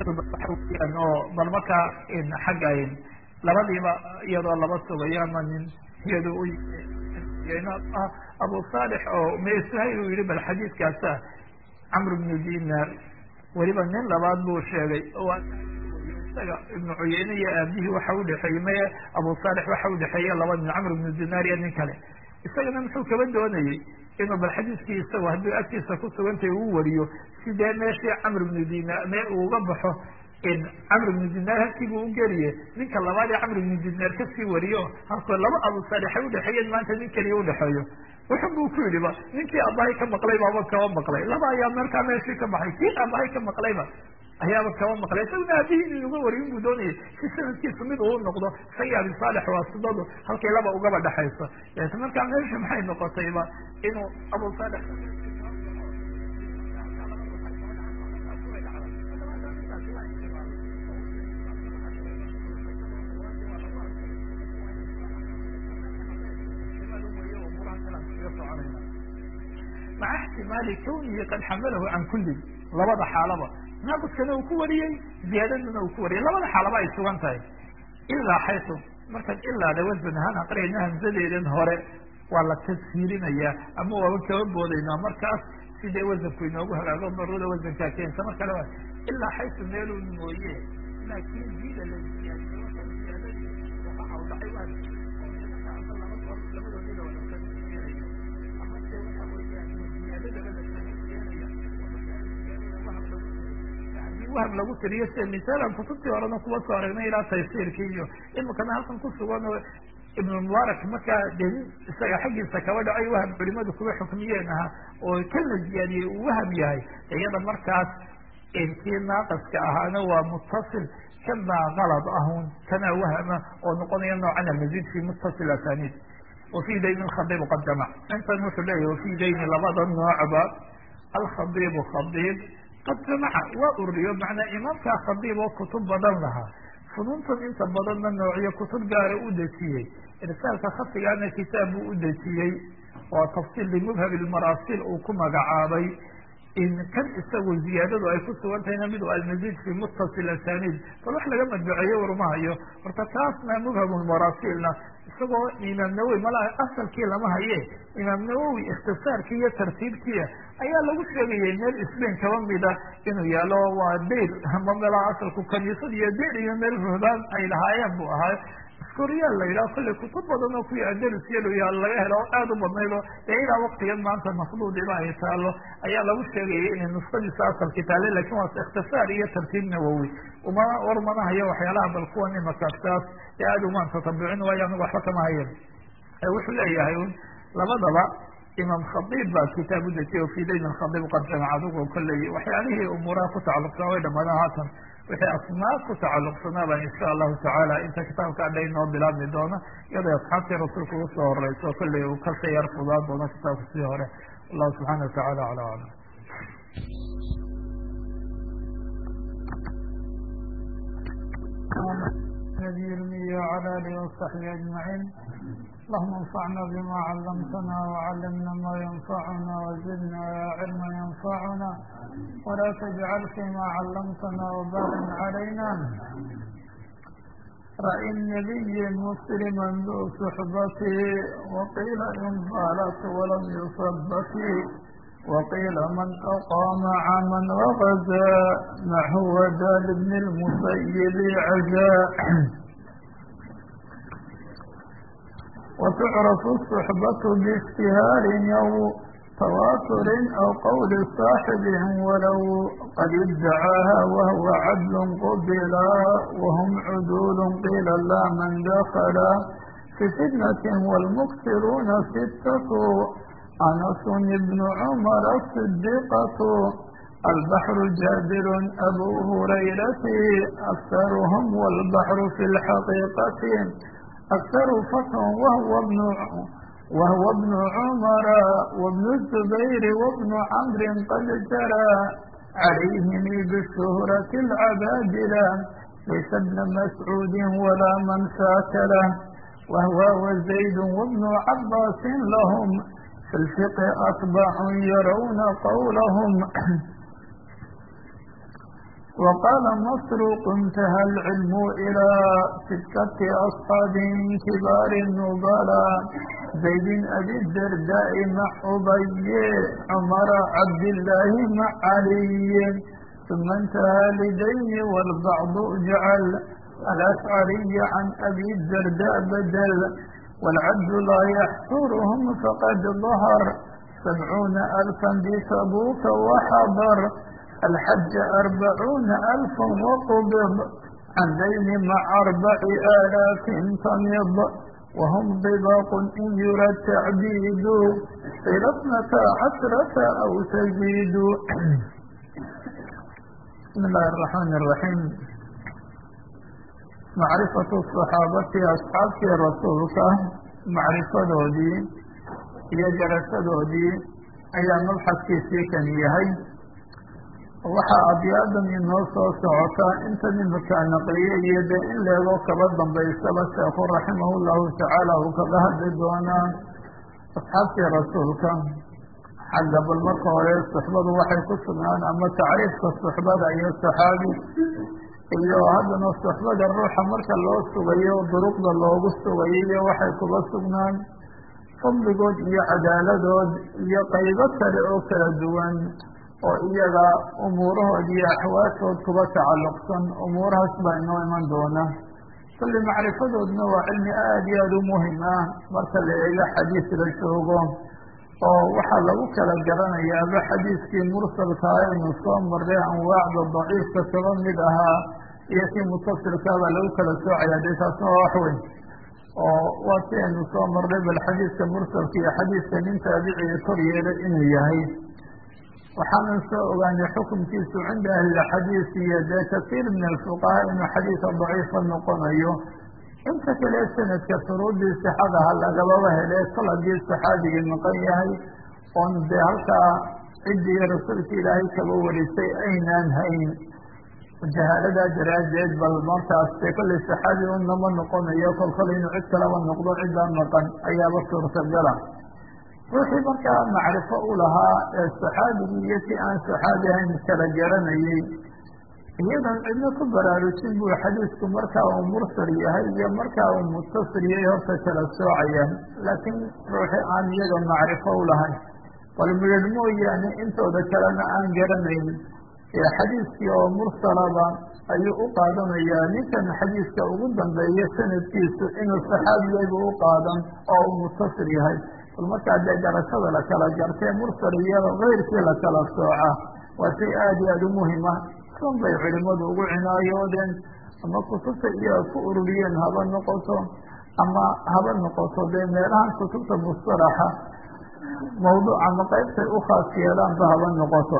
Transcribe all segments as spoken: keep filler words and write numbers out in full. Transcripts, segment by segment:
oo bal markaa xaggayn labadiiba iyadoo laba sugayo ama nin iyado u abu saalix oo mesuhayl uu yihi bal xadiidkaasa camr bnu dinar weliba nin labaad buu sheegay isaga ibnu cuyeyne iyo aabihii waxa udhexeeyey maye abu saalix waxa udhexeeye laba nin camr bnu dinar iyo nin kale isagana muxuu kaba doonayey inuu bal xadiidkii isagu hadduu agtiisa kusugantay uu wariyo sidee meeshii camr bnu dinar mee uuga baxo camr bnu dinar halkii buu ugeliye ninka labaad ee camr bnu dinar kasii wariyo halkoo laba abu saalix ay udhexeeyeen maanta nin keliya udhexeeyo wuxun buu ku yidhi ba ninkii aabbahay ka maqlay baaba kaba maqlay laba ayaa markaa meeshii ka baxay kii aabbahay ka maqlayba ayaaba kaba maqlay isaguna aabihii in inuga wariyin buu doonayay si sanadkiisu mid uu noqdo isagii abi saalix waasidadu halkay laba ugaba dhexayso deeta markaa meesha maxay noqotayba inuu abu saalix maca ixtimaali kawnihi qad xamalahu can kulli labada xaalaba naaquskana uu ku wariyey ziyaadadana uu ku wariyey labada xaalaba ay sugan tahay ilaa xaytu markaan ilaada wasan ahaan aqrayna hamsadeedan hore waa la tashiilinayaa ama waaba kaba boodaynaa markaas sidee wasanku inoogu hagaago daruura wasankaa keenta mar kale ilaa xaytu meeluu mooye laakin diida la ziyaadiyo ziyaadadii waxa u dhacay waham lagu tiriyo sida misaalan kutubtii horena kuba soo aragnay ilaa taysiirkii iyo imikana halkan kusugan oo ibn mubaarak markaa de isaga xaggiisa kaba dhacay waham culimadu kuwa xukmiyeen aha oo kan la ziyaadiyey uu waham yahay iyada markaas kii naaqaska ahaana waa mutasil kan baa kalad ahun kana wahama oo noqonaya noocan almazid fi muttasil asanid wafi dayn khadiib qad jamac intan wuxuu leeyahy wafi dayni labada noocba alkhadiibu khadiib qad jamaca waa uriyo macnaa imaamkaa khadiib oo kutub badan lahaa funuuntan inta badanna noociyo kutub gaara u dejiyey irsaalka khafigaana kitaab buu u dejiyey oo tafsiil limubhab ilmaraasil uu ku magacaabay in kan isagu ziyaadadu ay ku sugan tahayna mid almazid fi muttasil asanid bal wax laga madbuceeyo warmahayo horta taasna mubham lmaraasilna isagoo imaam nawowi malaha asalkii lama haye imaam nawowi ikhtisaarkii iyo tartiibkiia ayaa lagu sheegayay meel isbain kaba mida inuu yaalo waa deyr ama meelaha asalku kaniisad iyo deyr iyo meel ruhbaan ay lahaayeen buu ahaa iskoriyaal la yidhaha kolley kutub badan oo kuwii andalus yaal laga helo oo aada u badnayd oo dee ilaa waktigan maanta mafduudiba ay taalo ayaa lagu sheegayay inay nusqadiisa asalki taale lakin waase ikhtisaar iyo tartiib nawowi uma warmanahayo waxyaalaha bal kuwan imakastaas ee aada umaan tatabucin waayo anaga waxba kama hayan wuxuu leeyahay un labadaba imaam khadiib baa kitaab udejiyay fi dayn khadiib qad jamac adigu kolley waxyaalihii umuuraha ku tacalluqsanaa way dhamaadaan haatan wixii asmaa ku tacalluqsanaaba insha allahu tacaala inta kitaabka adha inoo bilaabmi doono iyadoo asxaabtii rasuulka ugu soo horeyso kolley uu kasii yar fudaan doono kitaabka sidii hore wallahu subxaana watacala ala aclam nabiyilmiyi wala alihi wasaxbi ajmaciin اللهم انفعنا بما علمتنا وعلمنا ما ينفعنا وزدنا علما ينفعنا ولا تجعل فيما علمتنا وبالا علينا رأي النبي مسلما ذو صحبته وقيل إن قالت ولم يصبته وقيل من أقام عاما وغزا نحو دال بن المسيب عزا وتعرف الصحبة باجتهار أو تواتر أو قول صاحبهم ولو قد ادعاها وهو عدل قبلا وهم عدول قيل لا من دخلا في فتنة والمكثرون ستة أنس بن عمر الصديقة البحر جابر أبو هريرة أكثرهم والبحر في الحقيقة أكثر فتح وهو ابن وهو ابن عمر وابن الزبير وابن عمرو قد جرى عليهم بالشهرة العبادلة ليس ابن مسعود ولا من ساكله وهو وزيد وابن عباس لهم في الفقه أصبح يرون قولهم وقال مسروق انتهى العلم إلى ستة أصحاب كبار النبلاء زيد أبي الدرداء مع أبي عمر عبد الله مع علي ثم انتهى لدين والبعض جعل الأشعري عن أبي الدرداء بدل والعد لا يحصرهم فقد ظهر سبعون ألفا بتبوك وحضر الحج أربعون ألفا وقبض عن دين مع أربع آلاف تمض وهم ضباط إن يرى التعبيد إلى اثنتا عشرة أو تزيد. بسم الله الرحمن الرحيم. معرفة الصحابة أصحاب رسولك معرفة دودي هي جلسة دودي أيام مبحث كيسي كان يهي waxaa abyaadan inoo soo socota inta nimanka naqliye iyo de in leego kaba dambaysaba sheekhu raximahu llahu tacaala uu kaga hadli doonaa asxaabtii rasuulka xagga bal marka hore suxbadu waxay ku sugnaan ama tacriifka suxbada iyo saxaabi iyo haddana suxbada ruuxa marka loo sugayo duruqda loogu sugayo iyo waxay kuba sugnaan fadligood iyo cadaaladood iyo qaybo kale oo kala duwan oo iyaga umuurahood iyo axwaashood kuba tacalluqsan umuurahaas baa inoo iman doona. kulli macrifadoodna waa cilmi aada iyo aada u muhim ah marka la eego xadiis la joogo oo waxaa lagu kala garanayaaba xadiiskii mursalkaa aynu soo marray anwaacda daciifka kaba mid ahaa iyo kii mutasilkaabaa lagu kala soocaya dee taasna waa wax weyn oo waa si aynu soo marray bal xadiiska mursalka iyo xadiiska nin taabiciga kor yeelay inuu yahay. waxaanan soo ogaanay xukunkiisu cinda ahlilxadiis iyo dee kasiir min alfuqahaa inuu xadiisa daciifa noqonayo. inta kale sanadka shuruudii sixadaha lagababa hele kol haddii saxaabigii maqan yahay oon dee halkaa ciddii rasuulka ilaahay kaba warisay aynaan hayn jahaaladaa daraaddeed bal markaas dee kollay saxaabi unama noqonayo kolkol inuu cid kalaba noqdo ciddaa maqan ayaaba suurtagala. ruuxii markaa macrifo u lahaa ee saxaabigii iyo si aan saxaabi ahayn kala garanayay iyadan cidna ku baraarujin buu xadiisku markaa uu mursal yahay iyo markaa uu mutasil yahay horta kala soocayaan. laakiin ruuxii aan iyaga macrifo u lahayn bal midhadh mooyaane intooda kalena aan garanayn ee xadiiskii oo mursalaba ayuu u qaadanayaa ninkan xadiiska ugu dambeeya sanadkiisu inuu saxaabiyaybu u qaadan oo uu mutasil yahay. bal markaa dee garashada la kala gartee mursal iyo keyrkii la kala sooca waa shay aada iyo aada u muhim ah. sun bay culimadu ugu cinaayoodeen ama kutubta iyo ku ururiyeen haba noqoto ama haba noqoto dee meelahan kutubta mustalaxa mawduuc ama qaybtay u khaas yeelaanba haba noqoto.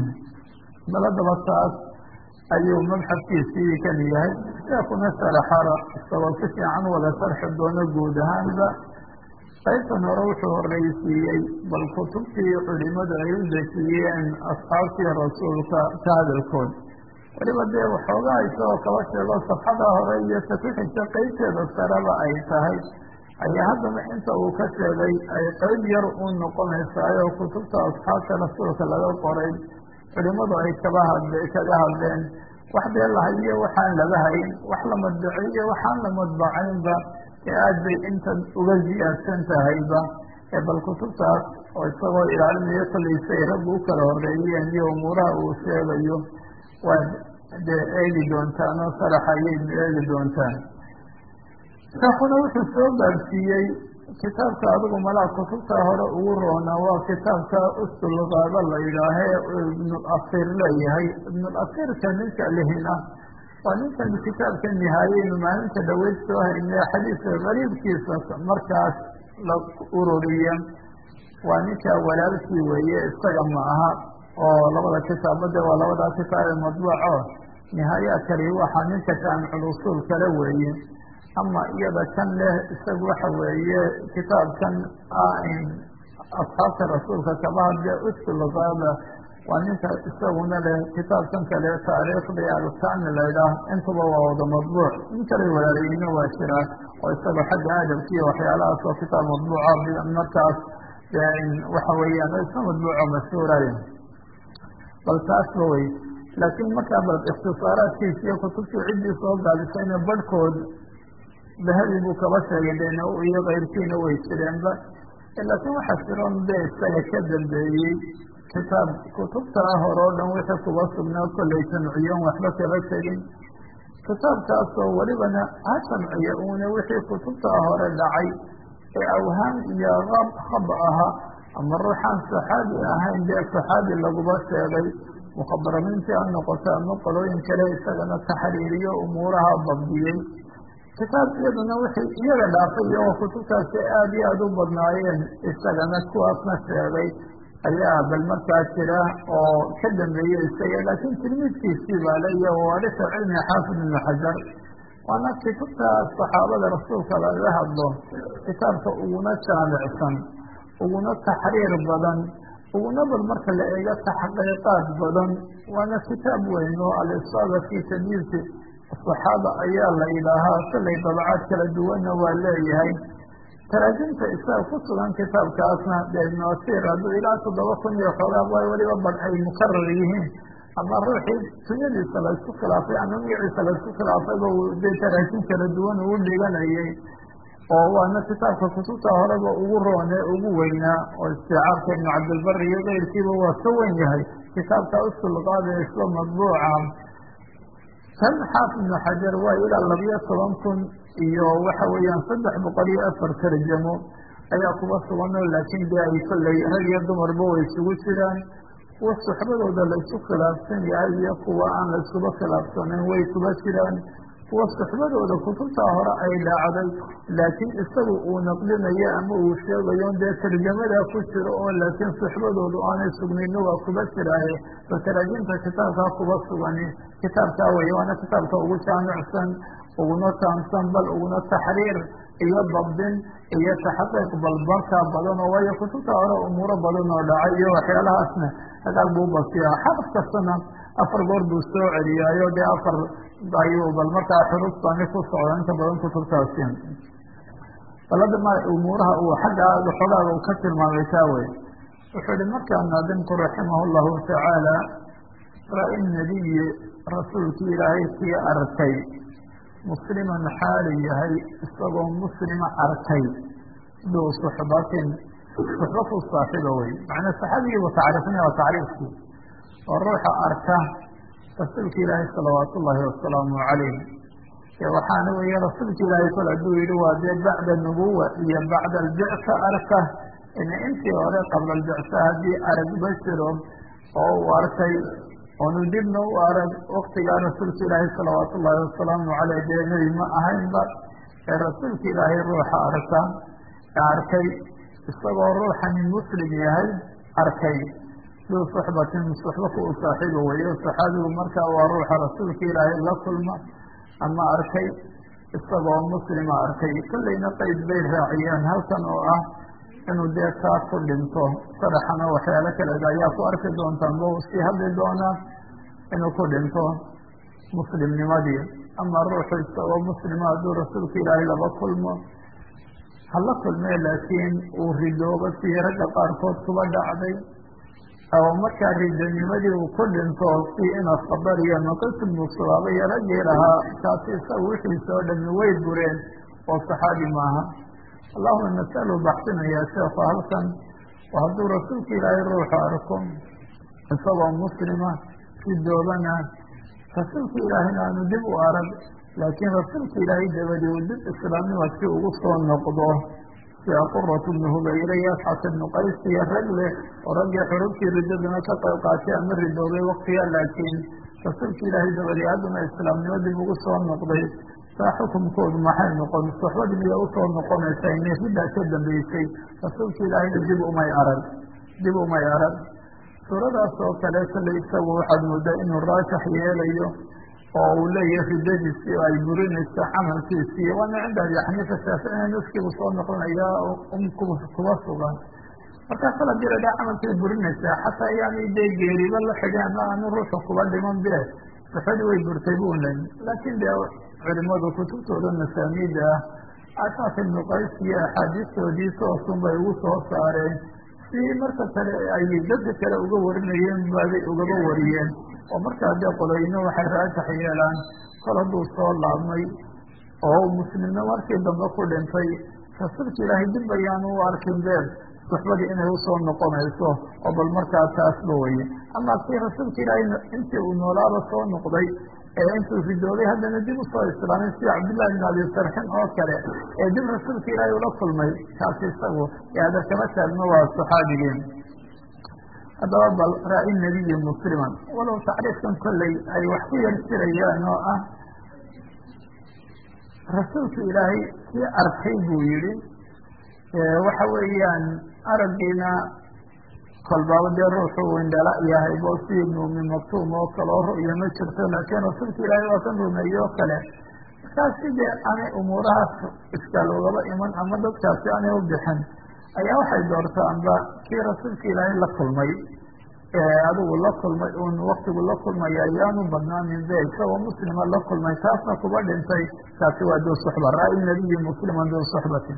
daladaba taas ayuu mabxadkiisii kan yahay sheekuna sharaxara isagoo si fiican wada sharxi doono guud ahaanba. qaybtan hore wuxuu horeysiiyey bal kutubtii culimadu ay u dejiyeen asxaabtii rasuulka ka hadalkood weliba dee waxoogaa isagoo kaba sheego safxada hore iyo ta ku xigta qeybteeda sareba ay tahay ayaa haddana inta uu ka sheegay ay qeyb yar u noqonaysaayo kutubta asxaabta rasuulka laga qoray culimadu ay kaba hadle kaga hadleen wax dee lahayiyo waxaan laga hayn wax la madbaciyo waxaan la madbacaynba ee aada bay intan uga ziyaadsan tahayba ee bal kutubtaas oo isagoo ilaalinayo kollaysay raggu u kala horeeyeen iyo umuuraha uu sheegayo waad dee eegi doontaan oo sarax ayay eegi doontaan. sheekuna wuxuu soo gaarsiiyey kitaabka adigu malaa kutubta hore ugu roonaa waa kitaabka usulqaaba la yidhaahee ibnulasiir leeyahay. ibnulasiirka ninka lihin ah waa ninkan kitaabka nihaayeynu maalinta dhaweyd soo haynay xadiiska qariibkiisa markaas la ururiya waa ninka walaalkii weeye isaga ma aha oo labada kitaabade waa labadaa kitaab ee madbuuco nihaayaadkani waxaa ninka jaamiculusuul kale weeye. ama iyada kan leh isagu waxa weeye kitaabkan asxaabta rasuulka kaba hadle usulqaaba waa ninka isaguna leh kitaabkan kale taariikhdii alkaani laydhaah intuba waa wada madbuuc. in kale walaalayina waa jiraa oo isaga xagga adabkiiyo waxyaalahaas oo kitaab madbuuca markaas waxa weeyaan isna madbuuco mashhuuray bal taasba wey. laakiin markaa bal ikhtisaaraadkiisa iyo kutubtii ciddii soo gaabisayna barhkood dahabi buu kaba sheegay deen iyo kayrkiina way jireenba laakiin waxaa jiroon de isaga ka dambeeyey kitaab kutubtaa hore o dhan wixii kuba sugnaa kollay jamciyon waxba kaba tegin kitaabkaasoo welibana ha jamciya uuna wixii kutubtaa hore dhacay ee awhaan iyo ab khab aha ama ruuxaan saxaabi ahayn dee saxaabi laguba sheegay mukhabaramiintii ha noqoto ama qolooyin kale isagana taxriiriyo umuuraha dabdiyey kitaab iyaduna wixii iyaga dhaafay iyo kutubtaasi aad iyo aada u badnaayeen isagana kuwaasna sheegay ayaa bal markaa jira oo ka dambeeyey isaga laakiin tilmiidkiisii baa le iyo waarisa cilmi xaafid ibnu xajar waana kutubta saxaabada rasuulka laga hadlo kitaabka uguna jaamicsan uguna taxriir badan uguna bal marka la eego taxqiiqaad badan waana kitaab weyn oo alisaaba fi tamyiizi saxaaba ayaa la idhaahaa sallay dabcaad kala duwanna waa leeyahay taraajimta isaga ku sugan kitaabkaasna dee ibnu asiir hadduu ilaa toddoba kun iyo xoogaa way weliba bad ay mukarar yihiin ama ruuxii sunyadiisa la isku khilaafay ama magaciisa la isku khilaafayba dee taraajim kala duwan uu dhiganayay oo waana kitaabka kutubta horeba ugu roone ugu weynaa oo isticaabka ibnu cabdilbar iyo keyrkiiba waa ka wen yahay kitaabka usulqaada isla madbuuca kan xaafid ibnu xajar waa ilaa labiyo toban kun iyo waxa weeyaan saddex boqol iyo afar tarjamo ayaa kuba sugan oo laakiin dee ay kollay rag iyo dumarba way isugu jiraan kuwa suxbadooda la isku khilaafsan yahay iyo kuwa aan la iskuba khilaafsanayn way kuba jiraan kuwa suxbadooda kutubtaa hore ay dhacday laakiin isagu uu naqlinayo ama uu sheegayo dee tarjamada ku jiro oo laakiin suxbadoodu aanay sugnayno waa kuba jiraaye bal taraajimta kitaabkaa kuba sugani kitaabkaa wey waana kitaabka ugu jaamicsan uguna taamsan bal uguna taxriir iyo dabdin iyo taxaqiiq balbarka badan oo waayo kutubta hore umuuro badan oo dhacay iyo waxyaalahaasna hagaag buu basiyaa xaraf kastana afar goor buu soo celiyaayo dee afar ayuu bal markaa xuruustani ku socda inta badan kutubtaasi balada ma umuuraha uu xagga xogaaga uu ka tilmaamay taa wey wuxuu ihi markaa naadimku raximah llahu tacaala ra-i nabiyi rasuulkii ilaahay kii arkay musliman xaali yahay isagoo muslima arkay duu suxbatin suxba ku saaxiba wey macnaa saxaabigii wa tacriifina waa tacriifkii oo ruuxa arka rasuulka ilaahay salawaatu ullaahi wasalaamu calayh e waxaana weeye rasuulka ilaahay kol hadduu yihi waa dee bacda nubuwa iyo bacda albicsa arka ina intii hore qabla albicsa haddii aragba jiro oo uu arkay oonu dibna u arag waktigaa rasuulka ilaahay salawaatu ullaahi wasalaamu caleyh dee nebi ma ahaynba ee rasuulka ilaahay ruuxa arka arkay isagoo ruuxani muslim yahay arkay duu suxbatin suxba ku u saaxiiba weyo saxaabigu markaa waa ruuxa rasuulka ilaahay la kulma ama arkay isagoo muslima arkay kollayna qeyd bay raaciyeen halkan oo ah inuu dee kaa ku dhinto sadaxana waxyaalo kaleeda ayaa ku arki doontaan ba sii hadli doonaa inuu ku dhinto muslimnimadii ama ruuxu isagoo muslima hadduu rasuulka ilaahay laba kulmo hala kulmee laakiin uu ridooba sii ragga qaarkood kuba dhacday oo markaa ridanimadii uu ku dhinto si ina khabar iyo maqasid musaaba iyo raggii lahaa kaasi isaga wixiisa oo dhami way bureen oo saxaabi maaha allahuma masalu baxsinayaa sheekhu halkan oo hadduu rasuulka ilaahay ruuxu arko isagoo muslima ridoobana rasuulka ilaahayna aanu dib u arag laakiin rasuulka ilaahay dabadii uu dib islaamnimadkii ugu soo noqdo sia quratu bnu hubayre iyo asxaas ibnu qays iyo rag leh oo raggii xurubtii ridaduna ka qayb qaatay ama ridoobay waktigaa laakiin rasuulka ilaahay dabadii haddana islaamnimo dib ugu soo noqday saa xukumkoodu maxay noqon suxbadii miya usoo noqonaysa inay riddaa ka dambeysay rasuulka ilaahayna dib umay arag dib umay arag suuradaas oo kale kallay isagu waxaad moodaa inuu raashax yeelayo oo uu leeyahay ridadiisii ay burinayso camalkiisii waana cinda abi xaniifa shaaficina nuskiibu soo noqonaya kuba sugan markaa kala dira dee camalkay burinaysaa xataa yaani dee geeriba la xidhi ama aanu ruuxa kuba dhiman be suxadii way burtay bu len laakiin dee culimadu kutubtooda masaaniida ah asxaas ibnu qays iyo axaadiistoodii toosun bay ugu soo saareen si marka kale ay dadka kale uga warinayeen baabay ugaba wariyeen oo markaa dee qoloyno waxay raajax yeelaan kol hadduu soo laabmay oo muslimna markii dambe ku dhintay rasuulka ilaahay dib ayaanu u arkin beer suxbadii inay usoo noqonayso oo bal markaa taasba weye ama kii rasuulka ilaahay intii uu noolaaba soo noqday ee intuu ridoobay haddana dib usoo islaamay sida cabdillahi bin abi sarxin oo kale ee dib rasuulka ilaahay ula kulmay kaasi isagu eada kama taagno waa saxaabigeen haddaba bal raa-i nebiyi musliman walow tacriifkan kolley ay wax ku yar jirayaan oo ah rasuulka ilaahay kii arkay buu yihi waxa weeyaan araggiina kolbaaba dee ruuxu indhala yahay bo si ibnu umi maktuum oo kale oo ru'ya ma jirto laakiin rasuulka ilaahay waa kan rumeeye oo kale markaasi dee aanay umuurahaas iskaal ugaba iman ama dadkaasi aanay u bixin ayaa waxay doortaanba kii rasuulka ilaahay la kulmay adigu la kulmay un waktigu la kulmaya ayaanu badnaanin be isagoo muslima la kulmay taasna kuba dhintay taasi waa duu suxba raa-i nebiyi musliman duu suxbatin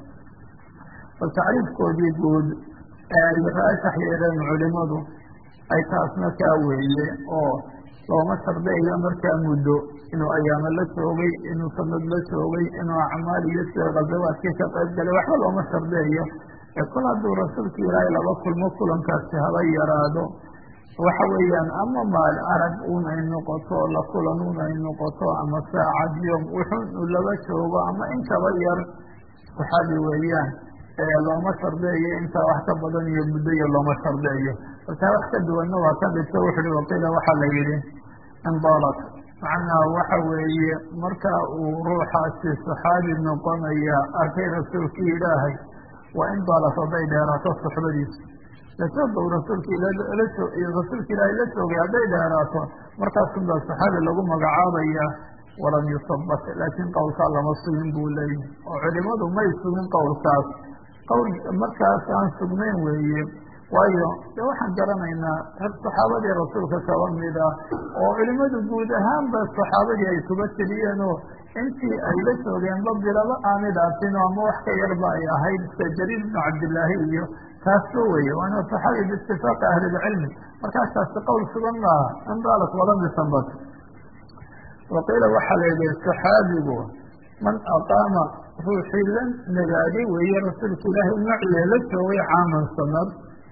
bal tacriifkoodii guud ee ay raajax yeeleen culimadu ay taasna kaa weeye oo looma shardeeyo markaa muddo inuu ayaamo la joogay inuu sanad la joogay inuu acmaal iyo sida khazawaadkii ka qayb galay waxba looma shardeeyo ee kol hadduu rasuulka ilaahay laba kulmo kulankaasi haba yaraado waxa weeyaan ama maal arag un ay noqoto la kulan un ay noqoto ama saacad yom wuxun laba joogo ama inkaba yar saxaabi weeyaan looma shardeeyo intaa wax ka badan iyo muddoyo looma shardeeyo markaa wax ka duwanna waa ka dhigto wuxuuhi waqiila waxaa la yihi indaalat macnaha waxa weeye markaa uu ruuxaasi saxaabi noqonaya arkay rasuulka ilaahay waa indaalat hadday dheeraato suxbadiisa lasooba u rasuulka rasuulka ilaahay la joogay hadday dheeraato markaasun baa saxaabi lagu magacaabaya walam yusabat laakiin qowlkaa lama sugin buu leeyahy oo culimadu may sugin qowlkaas qowl markaas aan sugnayn weeye waayo de waxaan garanaynaa rag saxaabadii rasuulka kaba mid ah oo culimadu guud ahaanba saxaabadii ay kuba teliyeen oo intii ay la joogeenba bilaba aanay dhaafin oo ama wax ka yarba ay ahayd sida jariir bnu cabdillaahi iyo taasba weye waana saxaabi biitifaaqi ahlilcilmi markaas taasi qowl sugan maaha indaalat walamisanbad waqiila waxaa la yihi saxaabigu man aqaama ruuxii la nagaaday weeye rasuulka ilaahay maciye la joogay caaman sanad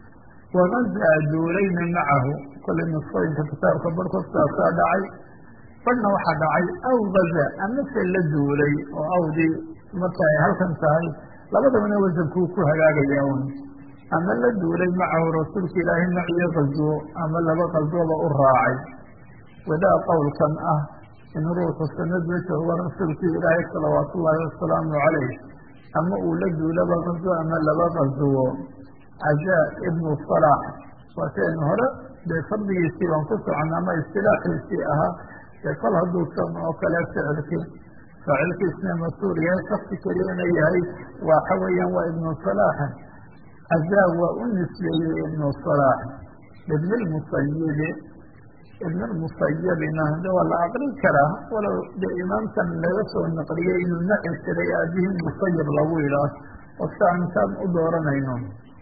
wagazaa duulayna macahu kollay nusqooyinka kitaabka barkood saasaa dhacay badhna waxaa dhacay aw gaza amase la duulay oo awdii marka ay halkan tahay labadabana wasankuu ku hagaagaya un ama la duulay macahu rasuulka ilaahay maciye qazwo ama laba qazwoba u raacay wadaa qowlkan ah in ruuxu sanad la joogo rasuulkii ilaahay salawaatu ullaahi wasalaamu calayh ama uu la duulaba qazwo ama laba qazwo cazaa ibnu salaax waa si aynu hore dee fardigiisii baan ku socona ama istilaaxiisii ahaa dee kol hadduu san oo kale ficilkii faacilkiisna mas-uul yahay shaksi keliyana yahay waxa weeyaan waa ibnu salaaxa cazaa waa u nisbeeyey ibnu salaax ibn lmusayibi ibn lmusayibina de waa la aqrin karaa walow de imaamkan laga soo naqliyey inuu naci jiray aabihii musayib lagu idhaah oo si aan taan u dooranayno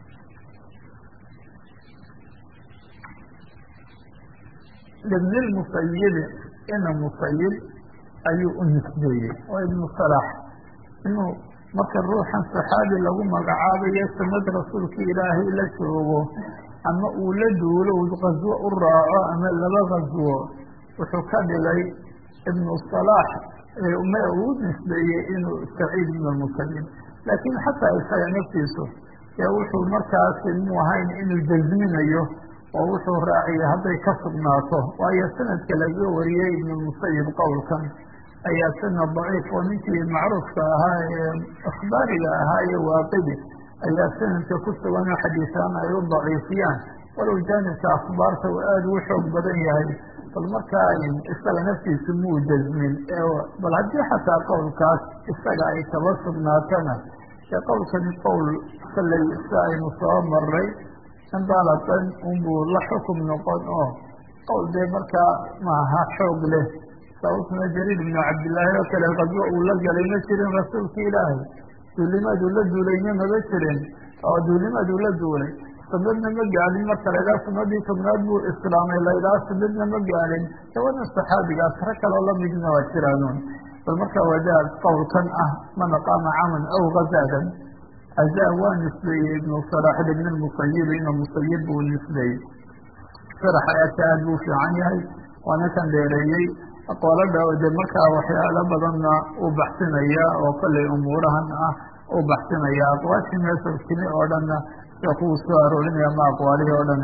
ibn lmusayibi ina musayib ayuu u nisbeeyey oo ibnu salaax inuu marka ruuxan saxaabi lagu magacaabayo sanad rasuulka ilaahay la joogo ama uu la duulo qazwo u raaco ama laba qazwo wuxuu ka dhigay ibnu salaax ma uu nisbeeyey inuu saciid ibn lmusayib laakiin xataa isaga naftiisu ee wuxuu markaasi mu ahayn inuu jazminayo oo wuxuu raaciyay hadday ka sugnaato waayo sanadka laga wariyey ibn lmusayib qowlkan ayaa sanad daciif oo ninkii macruufka ahaa ee akhbaariga ahaa ee waaqidi ayaa sanadka ku sugan oo xadiisaan ay u daciifiyaan walow jaanibka akhbaarta uu aada u xoog badan yahay bal markaa isaga naftiisu muu jazmin bal haddii xataa qowlkaas isaga ay kaba sugnaatana ee qowlkani qowl kallay si aynu soo maray indaalatan unbuu la xukum noqon oo qowl dee markaa maaha xoog leh sababtuna jariir ibnu cabdillaahi oo kale qadwo uu la galay ma jirin rasuulka ilaahay duulimaaduu la duulayna maba jirin oo duulimaaduu la duulay sanadna ma gaalin marka la idhaha sanadii tobnaad buu islaamay la idhaha sanadna ma gaalin dawadan saxaabigaas rag kaloo lamidna waa jiraanuun bal marka wadaad qowlkan ah man aqaama caman aw gazaadan azaa waa nisbeeyey ibnu salax ibn musayib ibn musayib buu nisbeeyey sharax aadka aad buu fiican yahay waana kan dheereeyey aqoolada de markaa waxyaalo badanna uu baxsinaya oo kollay umuurahan ah uu baxsinaya aqwaashii meesha timi oo dhanna sheekuu soo aroorinaya ma aqwaalihii oo dhan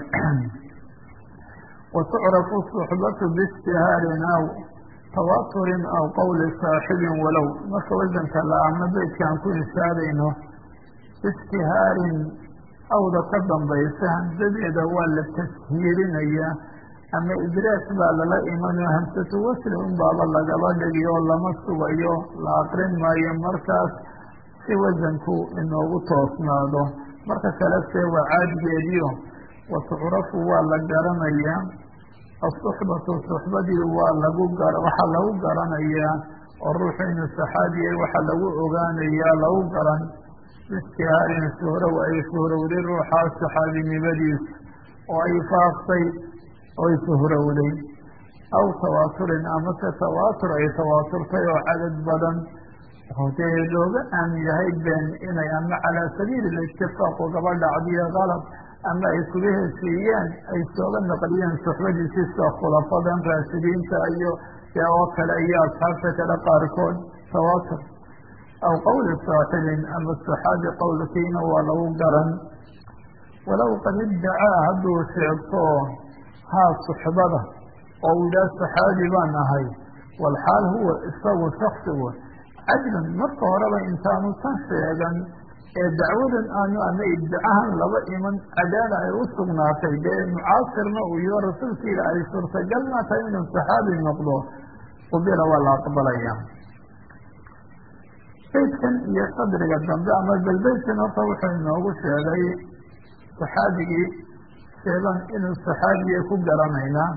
watucrafu suxbatu biijtihaarin aw tawaaturin aw qowli saaxibin walow marka wasanka la ama beydkaan ku ishaarayno biijtihaarin awda ka dambaysa hamsadeeda waa la tashiirinaya ama idraas baa lala imano hamsatu wasli un baaba lagaba dhigiyo lama sugayo la aqrin maayo markaas si wasanku inoogu toosnaado marka kale se waa caadigeediyo watucrafu waa la garanayaa asuxbatu suxbadii waa lagu waxaa lagu garanayaa oo ruuxu inuu saxaabiya waxaa lagu ogaanayaa lagu garan biijtihaarin shuhrow ay shuhrowday ruuxaas saxaabinimadiisa oo ay faaftay oy shuhrowday aw tawaaturin amase tawaatur ay tawaaturtay oo cadad badan oo dee looga aamin yahay been inay ama calaa sabiili lijtifaaq ugaba dhacdiyo qalab ama ay kuga heshiiyeen ay sooga naqliyeen suxbadiisiisa khulafadan raashidiinta iyo dee oo kale iyo asxaabta kale qaarkood tawaatur aw qowli saaxibin ama saxaabi qowlkiina waa lagu garan walow qad iddacaa hadduu sheegto haa suxbada oo u yidhaha saxaabi baan ahay walxaal huwa isagu shaksigu cadlan marka horeba intaanu tan sheegan ee dacwadan aanu ama iddicahan laba iman cadaala ay u sugnaatay dee mucaasirna uu yiho rasuulkiila ay suurtagalna tahay inuu saxaabi noqdo qubila waa la aqbalaya beydkan iyo sadriga dambe ama belbeydkan horta wuxuu inoogu sheegay saxaabigii sheegan inuu saxaabiya ku garanaynaa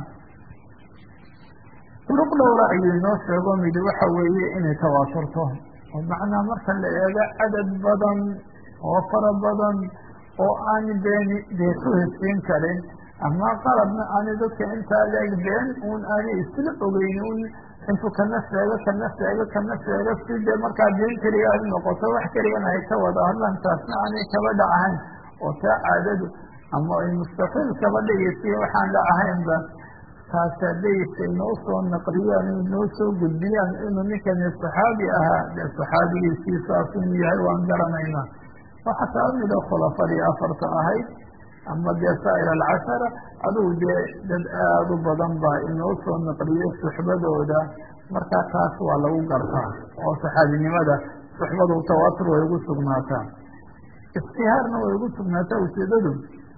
duruq dhowra ayuu inoo sheego midi waxa weeye inay tawaaturto oo macnaa marka la eego cadad badan oo fara badan oo aan beeni dee ku heshiin karin ama qalabna aani dadka intaa leeg been un aanay isla ogeyn un intuu kana sheego kana sheego kana sheego si dee markaa been keliga ay noqoto wax keligana ay ka wada hadlaan taasna aanay kaba dhacahayn oo taa caadadu ama ay mustaqiil kaba dhigaysiyo waxaan dhacahaynba taas hadaysa inoo soo naqliyaan inoo soo gudbiyaan inuu ninkani saxaabi ahaa dee saxaabigiisii saas inuu yahay waan garanaynaa waxa kaa mida khulafadii afarta ahayd ama dee saa'ir alcashara adugu dee dad aada u badan baa inoo soo naqliyay suxbadooda markaa taas waa lagu gartaa oo saxaabinimada suxbadu tawaatur way ugu sugnaataa istihaarna way ugu sugnaataa ujeedadu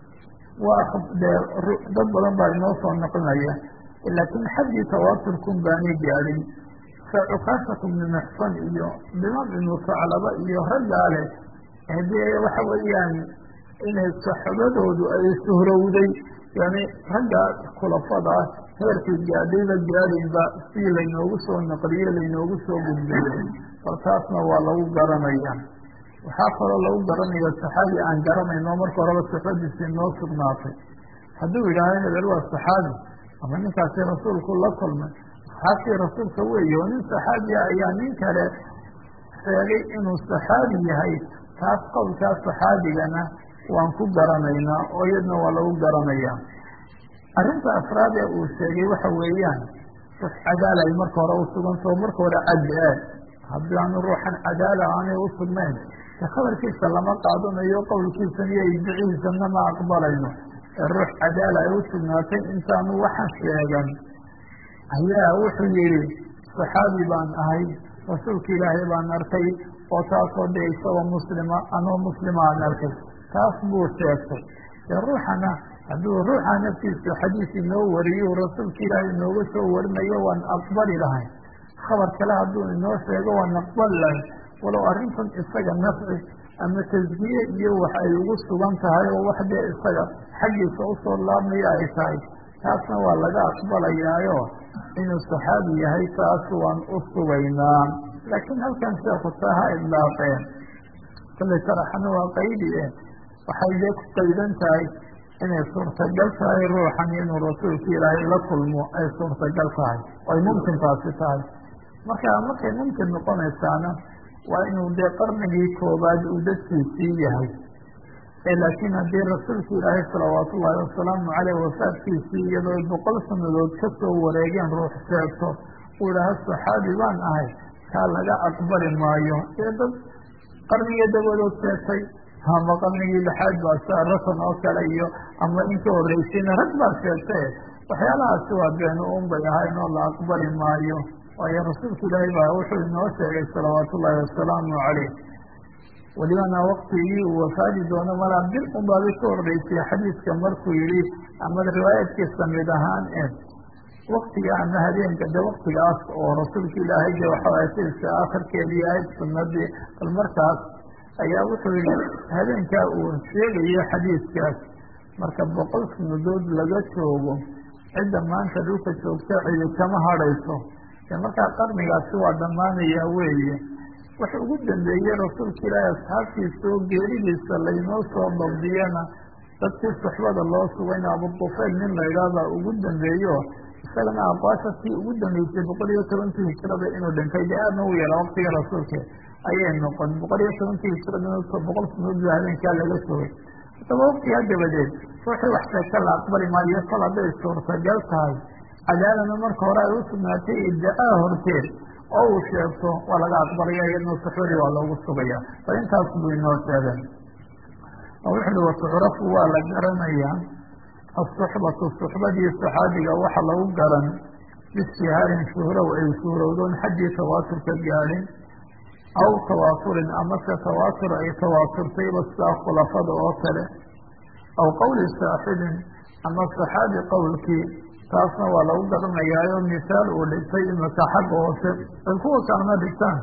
waa dee dad badan baa inoo soo naqlinaya laakiin xaggii tawaaturkun baanay gaadhin sacukaashaku bni muxsan iyo biman ibnu saclaba iyo raggaa leh hadee waxa weeyaan inay saxbadoodu ay suhrowday yani raggaa khulafadaas heerkay gaadhayba gaadhinba si laynoogu soo naqliye laynoogu soo gudbayo bal taasna waa lagu garanaya waxaa kaloo lagu garanaya saxaabi aan garanayno marka horeba suxbadiisi noo sugnaatay hadduu yidhaaha hebel waa saxaabi ama ninkaasi rasuulku la kulmay asxaabtii rasuulka weeye oo nin saxaabiya ayaa nin kale sheegay inuu saxaabi yahay taas qowlkaas saxaabigana waan ku garanaynaa oo iyadna waa lagu garanaya arrinta afraad ee uu sheegay waxa weeyaan rux cadaala ay marka hore usugantao marka hore caddi aad haddii aanu ruuxan cadaala aanay usugnayn de khabarkiisa lama qaadanayo qowlkiisan iyo idiciisana ma aqbalayno ee ruux cadaala ay usugnaatay intaanu waxan sheegan ayaa wuxuu yihi saxaabi baan ahay rasuulka ilaahay baan arkay oo taasoo de isagoo muslima anoo muslima aan arkay taas buu sheegtay dee ruuxana hadduu ruuxa naftiisa xadiis inoo wariyo rasuulka ilaahay inooga soo warinayo waan aqbali lahay khabar kale hadduu inoo sheego waan aqbali lahay walow arrintan isaga nafci ama tasgiye iyo wax ay ugu sugan tahay oo wax dee isaga xaggiisa usoo laabmaya ay tahay taasna waa laga aqbalayaayo inuu saxaabi yahay taas waan u sugaynaa laakiin halkan sheeku taha idlaaqeen kallay sharaxana waa qaydi eh waxay dee ku qaydan tahay inay suurtagal tahay ruuxan inuu rasuulka ilaahay la kulmo ay suurtagal tahay ay mumkin taasi tahay marka markay mumkin noqonaysaana waa inuu dee qarnigii koobaad uu dadkiisii yahay laakiin haddii rasuulka ilaahay salawaatu ullaahi wasalaamu caleyh wafaadkiisii iyadoo boqol sanadood kasoo wareegeen ruux sheegto uu idhaaha saxaabi baan ahay kaa laga aqbali maayo ee dad qarnigii dabadood sheegtay ama qarnigii lixaad baa saarasan oo kale iyo ama inka horreysayna rag baa sheegtay waxyaalahaasi waa beenu un bay ahayn oo la aqbali maayo waayo rasuulka ilaahay baa wuxuu inoo sheegay salawaatu ullaahi wasalaamu caleyh welibana waktigii uu wafaadi doono malaa bil unbaabi ka horreysay xadiiska markuu yihi ama riwaayadkiisa mid ahaan e waktiga ama habeenka de waktigaas oo rasuulka ilaahay de waxaasiska akhirkeedii ahayd sunadii bal markaas ayaa wuxuu yihi habeenkaa uu sheegayo xadiiskaas marka boqol sanadood laga joogo cidda maanta dhulka joogta cidi kama hadhayso e markaa qarnigaasi waa dhammaanaya weeye waxa ugu dambeeyey rasuulka ilaahay asxaabtiisa oo geeridiisa laynoo soo dabdiyana dadkii suxbada loo sugayna abudufayl nin la idhaahbaa ugu dambeeyo isagana aqwaashatii ugu dambeysay boqol iyo tobankii hijrada inuu dhintay de aadna u yara waktiga rasuulka ayay noqon boqol iyo tobankii hijrada boqol sanadood baa habeenkaa laga sugay haddaba waktigaa dabadeed ruuxii wax sheegta la aqbali maayo kol hadday suurtagal tahay cadaalana marka hore ay u sugnaatay idda-aa horteed oo uu sheegto waa laga aqbalaya iyadna suxbadii waa loogu sugaya bal intaas buu inoo sheegay oo wuxu uhi watucrafu waa la garanayaa asuxbatu suxbadii saxaabiga waxa lagu garan bistihaarin shuhrow ay shuhrowdoon xaggii tawaaturka gaadhin aw tawaaturin amase tawaatur ay tawaaturtayba sidaa khulafada oo kale aw qowli saaxibin ama saxaabi qowlkii taasna waa lagu garanayaayo misaal uu dhigtay imaka xagga hoose ay kuwa kalena dhigtaan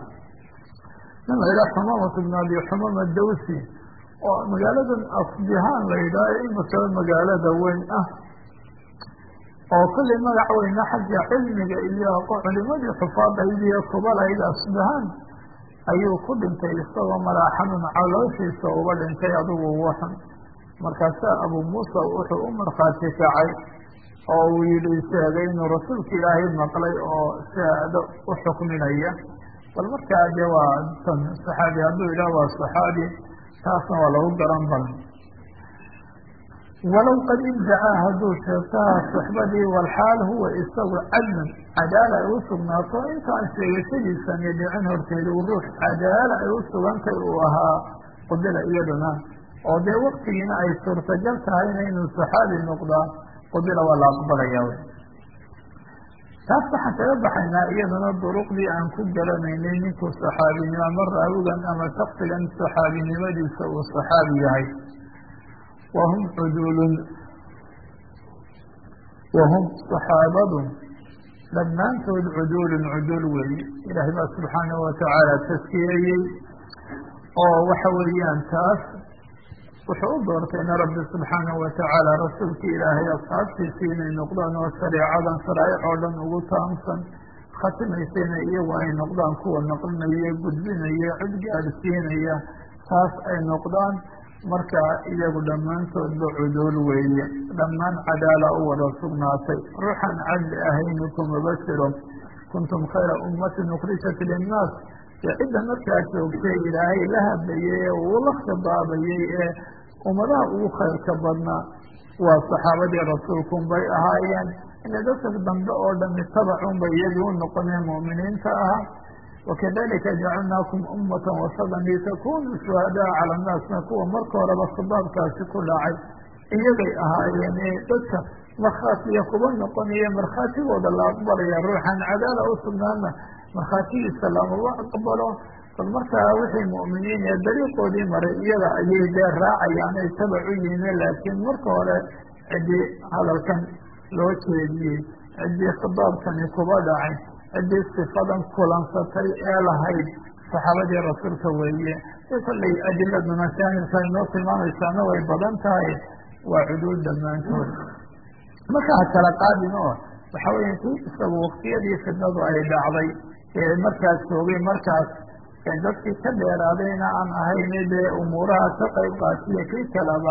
nin la yidhaha xumamat ibn abi xumama dawsi oo magaaladan asbihaan la yidhaaho imaka magaalada weyn ah oo kulli magac weyna xagga cilmiga iyo culimadii xufaadayd iyo kubalayd asbihaan ayuu ku dhintay isagoo malaaxanun calooshiisa uga dhintay adigu waxan markaasaa abu muusa wuxuu u markhaati kacay oo uu yihi sheegay inuu rasuulka ilaahay maqlay oo shahaado u xukminaya bal markaa de waa tan saxaabi hadduu yidhaha waa saxaabi taasna waa lagu garan bal walow qad ibdacaa hadduu sheegtaha suxbadii walxaal huwa isagu cadlan cadaala ay u sugnaato intaan sheegashadiisan iyo dhicin horteeda uu ruux cadaala ay u sugantay uu ahaa qubila iyaduna oo dee waktigiina ay suurtagal tahayna inuu saxaabi noqdaa qubila waa la aqbalaya wy taas waxaan kaga baxaynaa iyadana duruqdii aan ku garanaynay ninkuu saxaabinimo ama raawigan ama shaksigan saxaabinimadiisa uu saxaabi yahay wahum cudulun wahum saxaabadun dhammaantood cudulun cudul weeye ilaahay baa subxaanahu watacaala taskiyeeyey oo waxa weeyaan taas wuxuu u doortayna rabbi subxaanahu watacaala rasuulka ilaahay asxaabtiisii inay noqdaan oo shareecadan sharaa'ic oo dhan ugu taamsan khatimaysayna iyagu ay noqdaan kuwa naqlinaya gudbinaya cid gaadhsiinaya taas ay noqdaan marka iyagu dhammaantoodba cuduul weeye dhammaan cadaala u wada sugnaatay ruuxan cadli ahayni kumaba jiro kuntum khayra ummatin ukhrijat linnaas dee cidda markaa joogtay ilaahay la hadlayay ee uu la khidaabayay ee ummadaha ugu khayrka badnaa waa saxaabadii rasuulkun bay ahaayeen ina dadka dambe oo dhami tabacun bay iyagii u noqoneen mu'miniinta ahaa wakadalika jacalnaakum ummatan wasadan litakunuu shuhadaa cala annaasna kuwa marka horeba khidaabkaasi ku dhacay iyagay ahaayeen ee dadka markhaatiya kuba noqonaya markhaatigooda la aqbalaya ruuxan cadaala u sugnaana markhaatigiisa lamaba aqbalo bal markaa wixii mu'miniin ee dariiqoodii maray iyaga ayay dee raacayaan ay tabacu yihiin laakiin marka hore ciddii hadalkan loo jeediyey ciddii khidaabkani kuba dhacay ciddii sifadan kulansatay ee lahayd saxaabadii rasuulka weeye si kollay adiladuna saahilka inoo tilmaamaysaana way badan tahay waa cuduul dhammaantood marka ha kala qaadin oo waxa weya kii isagu waktiyadii fidnadu ay dhacday ee markaas joogay markaas dadkii ka dheeraadayna aan ahayn dee umuuraha ka qayb qaatiya kii kaleba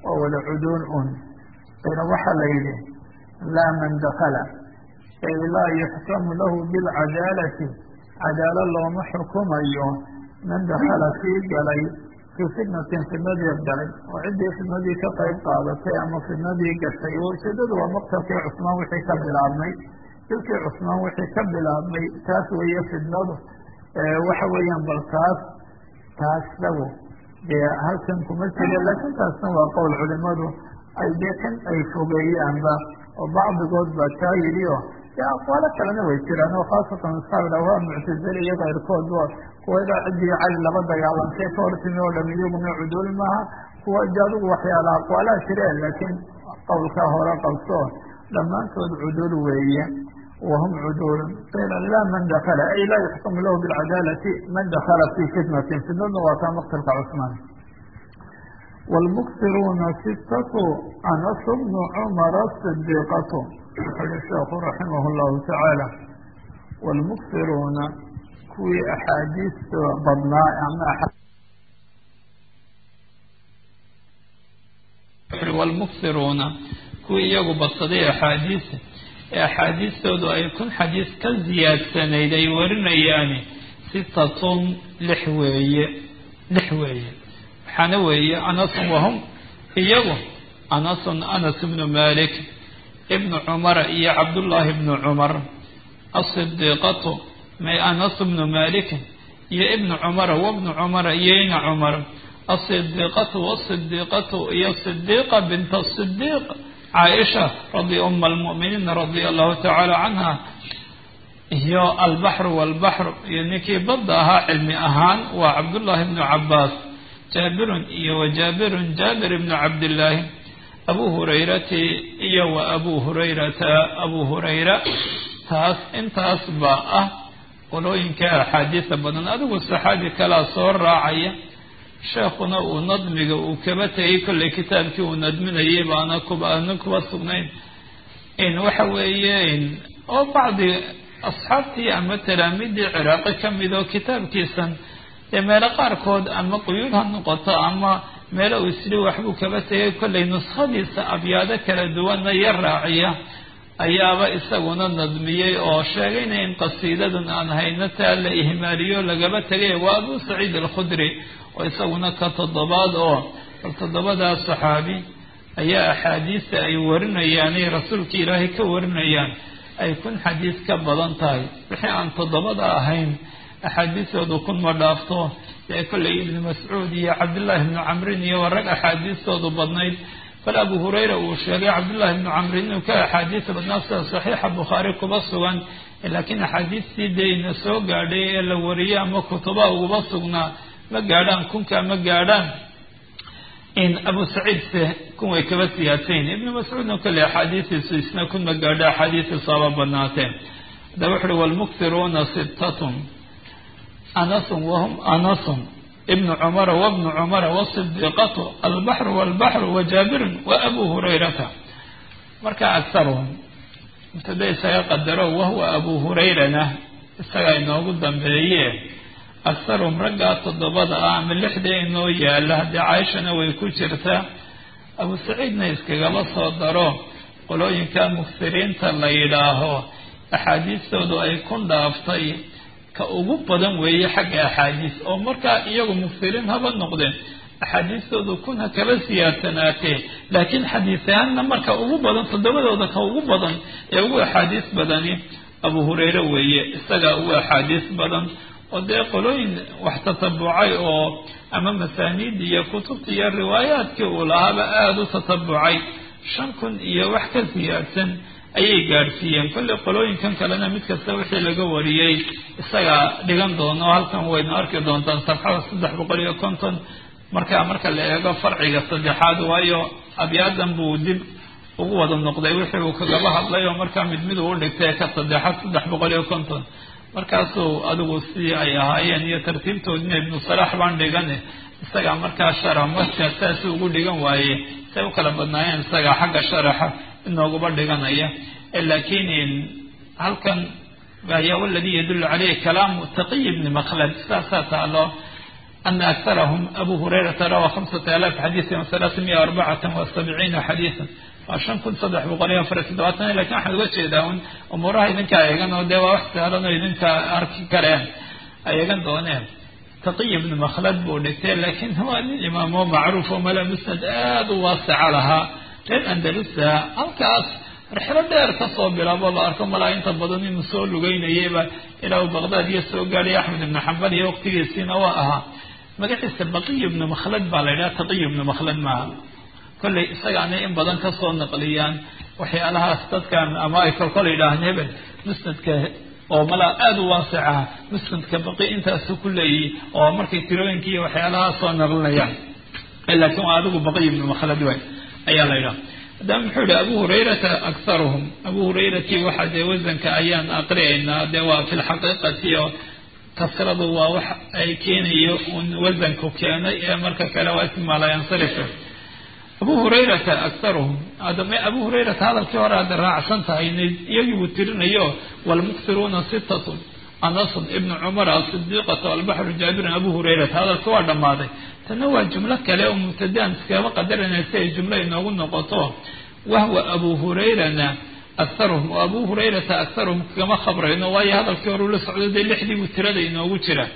oo wada cuduul un ina waxaa la yidhi laa man dakala ay laa yuxkamu lahu bilcadaalati cadaalo looma xukumayo man dakala kii galay fii fitnatin fidnadii galay oo ciddii fidnadii ka qayb qaadatay ama fidnadii gashay ujeedadu waa maqtalkii cusmaan wixii ka bilaabmay dilkii cusmaan wixii ka bilaabmay taas weeye fidnadu waxa weeyaan bal taas taasagu dee halkan kuma jira laakiin taasna waa qowl culimadu ay dee kan ay fogeeyaanba oo bacdigood baa taa yidhi o dee aqwaalo kalena way jiraan oo khaasatan asxaabda waa muctazile iyo kayrkood ba kuwa ilaa ciddii cali laba dagaalantay ka hortimi oo dham iyaguna cuduul maaha kuwa de adigu waxyaala aqwaalaha jireen laakiin qowlkaa hore qabso dhammaantood cuduul weeye wahum cuduul qila laa man dakala ay laa yuxkamu lahu bilcadaalati man dakala fii fitnatin fitnadna waa taa maqtalka cusmaan wاlmuksiruuna sitatu anas bnu cumara sidiiqatu wuxuuhi sheekhu raximah اllahu tacaala wاlmuksiruuna kuwii axaadiista badnaa ama wاlmuksiruuna kuwii iyagu badsaday axaadiista ee axaadiistoodu ay kun xadiis ka ziyaadsanayd ay warinayaani sitatun lix weeye lix weeye waxaana weeye anasun wahum iyagu anasun anas bnu malik ibnu cumara iyo cabdullaahi bnu cumar asidiiqatu may anas bnu malikin iyo ibnu cumara wabnu cumara iyo ina cumar asidiiqatu wasidiiqatu iyo sidiiqa binta sidiiq caaisha radi uma almu'miniin radia allahu tacaala canha iyo albaxru walbaxru iyo ninkii badda ahaa cilmi ahaan waa cabdullaahi bnu cabaas jaabirun iyo wa jaabirun jaabir ibnu cabdillaahi abu hurayrati iyo wa abu hurayrata abu hurayra taas intaas baa ah qolooyinka axaadiisa badan adigu saxaabi kalaa soo raacaya sheekhuna uu nadmiga uu kaba tegay kollay kitaabkii uu nadminayay baana kuba ana kuba sugnayn in waxa weeye oo bacdi asxaabtii ama talaamiidii ciraaqi ka mid oo kitaabkiisan dee meelo qaarkood ama quyuud ha noqoto ama meelo uu isli waxbuu kaba tegay kollay nuskhadiisa abyaado kala duwanna ya raaciya ayaaba isaguna nadmiyey oo sheegayna in qasiidadan aan hayno taa la ihmaaliyo lagaba tegay waa abu saciid alkhudri oo isaguna ka toddobaad oo bal toddobadaa saxaabi ayaa axaadiista ay warinayaanay rasuulka ilaahay ka warinayaan ay kun xadiis ka badan tahay wixii aan toddobada ahayn axaadiistoodu kun ma dhaafto ee kollay ibnu mascuud iyo cabdullaahi ibnu camrin iyo waa rag axaadiistoodu badnayd bal abu hurayra uu sheegay cabdullaahi ibnu camrin inuu ka axaadiista badnaa sida saxiixa bukhaari kuba sugan laakiin axaadiistii dee ina soo gaadhay ee la wariyey ama kutubaha uguba sugnaa ma gaadhaan kunka ma gaadhaan in abu saciidse kun way kaba siyaadsayn ibnu mascuudna kolley axaadiistiisu isna kun ma gaadho axaadiistiisu aba badnaateen hadaba wuxu uhi waalmuksiruuna sittatun anasun wahum anasun ibnu cumara wabnu cumara wasidiiqatu albaxru walbaxru wa jaabirun wa abu hurayrata marka agsaruhum mubtada isaga qadaro wahuwa abu hurayrana isagaa inoogu dambeeye agsaruhum raggaa toddobada ah ama lixdee inoo yaala haddii caaishana way ku jirtaa abu saciidna iskagaba soo daro qolooyinka muksiriinta la yidhaaho axaadiistoodu ay ku dhaaftay ka ugu badan weeye xagga axaadiis oo markaa iyagu muksiriin haba noqdeen axaadiistoodu kuna kaba siyaadsanaatee laakiin xadiis ahaanna marka ugu badan toddobadooda ka ugu badan ee ugu axaadiis badani abu hurayre weeye isagaa ugu axaadiis badan oo dee qolooyin wax tatabucay oo ama masaaniid iyo kutubta iyo riwaayaadkii uu lahaaba aada u tatabucay shan kun iyo wax ka siyaadsan ayay gaadhsiiyeen kolley qolooyinkan kalena mid kasta wixii laga wariyey isagaa dhigan doono halkan wayna arki doontaan safxada saddex boqol iyo konton markaa marka la eego farciga saddexaad waayo abyaadan buu dib ugu wada noqday wixii uu kagaba hadlay oo markaa mid mid uu dhigtay ka saddexaad saddex boqol iyo konton markaasuu adigu sidii ay ahaayeen iyo tartiibtoodina ibnu salaax baan dhigane isagaa markaa sharax marka saasi ugu dhigan waaye say u kala badnaayeen isagaa xagga sharaxa inooguba dhiganaya laakiin halkan ayaa waladii yadullu caleyhi kalaamu taqiy ibni makhlad saasaa taalo أن أكثرهم أبو هريرة روى خمسة آلاف حديث وثلاثمائة وأربعة وسبعين حديثا وعشان كنت صدح بقرية فرس دواتنا لكن أحد وجه داون أمورها إذن كأيغان ودوا واحتارنا إذن كأركي كريم أيغان دونين تقي بن مخلد بولكتين لكن هو الإمام معروف وملا مسند آد واسع لها للأندلس أنكاس رحلة دير تصوب بلا والله أركم ولا ينتبضني مسؤول لغين يبا إلى بغداد يسوق قال أحمد بن حنبل يوقتي يسين وآها ما قلت السبقي بن مخلد بالله تقي بن مخلد معه كل يعني إن بدن كسر نقليان وحي لها استد كان أمائك الكل إلى هنبل مسند ك أو ملا آد واسعة مسند كبقي أنت سكلي أو مركي تروين كي وحي لها صار نقليان إلا كم عادوا بقي بن مخلد وين أي ليلة دام حول أبو هريرة أكثرهم أبو هريرة واحد وزن كأيان أقرئنا دواء في الحقيقة كسرد ووح أي كين وزن كوكيان مركا كلاوات ما لا ينصرف أبو هريرة أكثرهم هذا أبو هريرة هذا الكور هذا راعسان تاين يجب ترنيو والمكثرون ستة أنس ابن عمر الصديقة والبحر جابر أبو هريرة هذا الكور دماده تنوع جملة كلام مبتدأ كما قدرنا نسي جملة نقول نقطه وهو أبو هريرة أكثرهم وأبو هريرة أكثرهم كما خبر إنه واي هذا الكور للسعودية اللي حدي وترد إنه وتره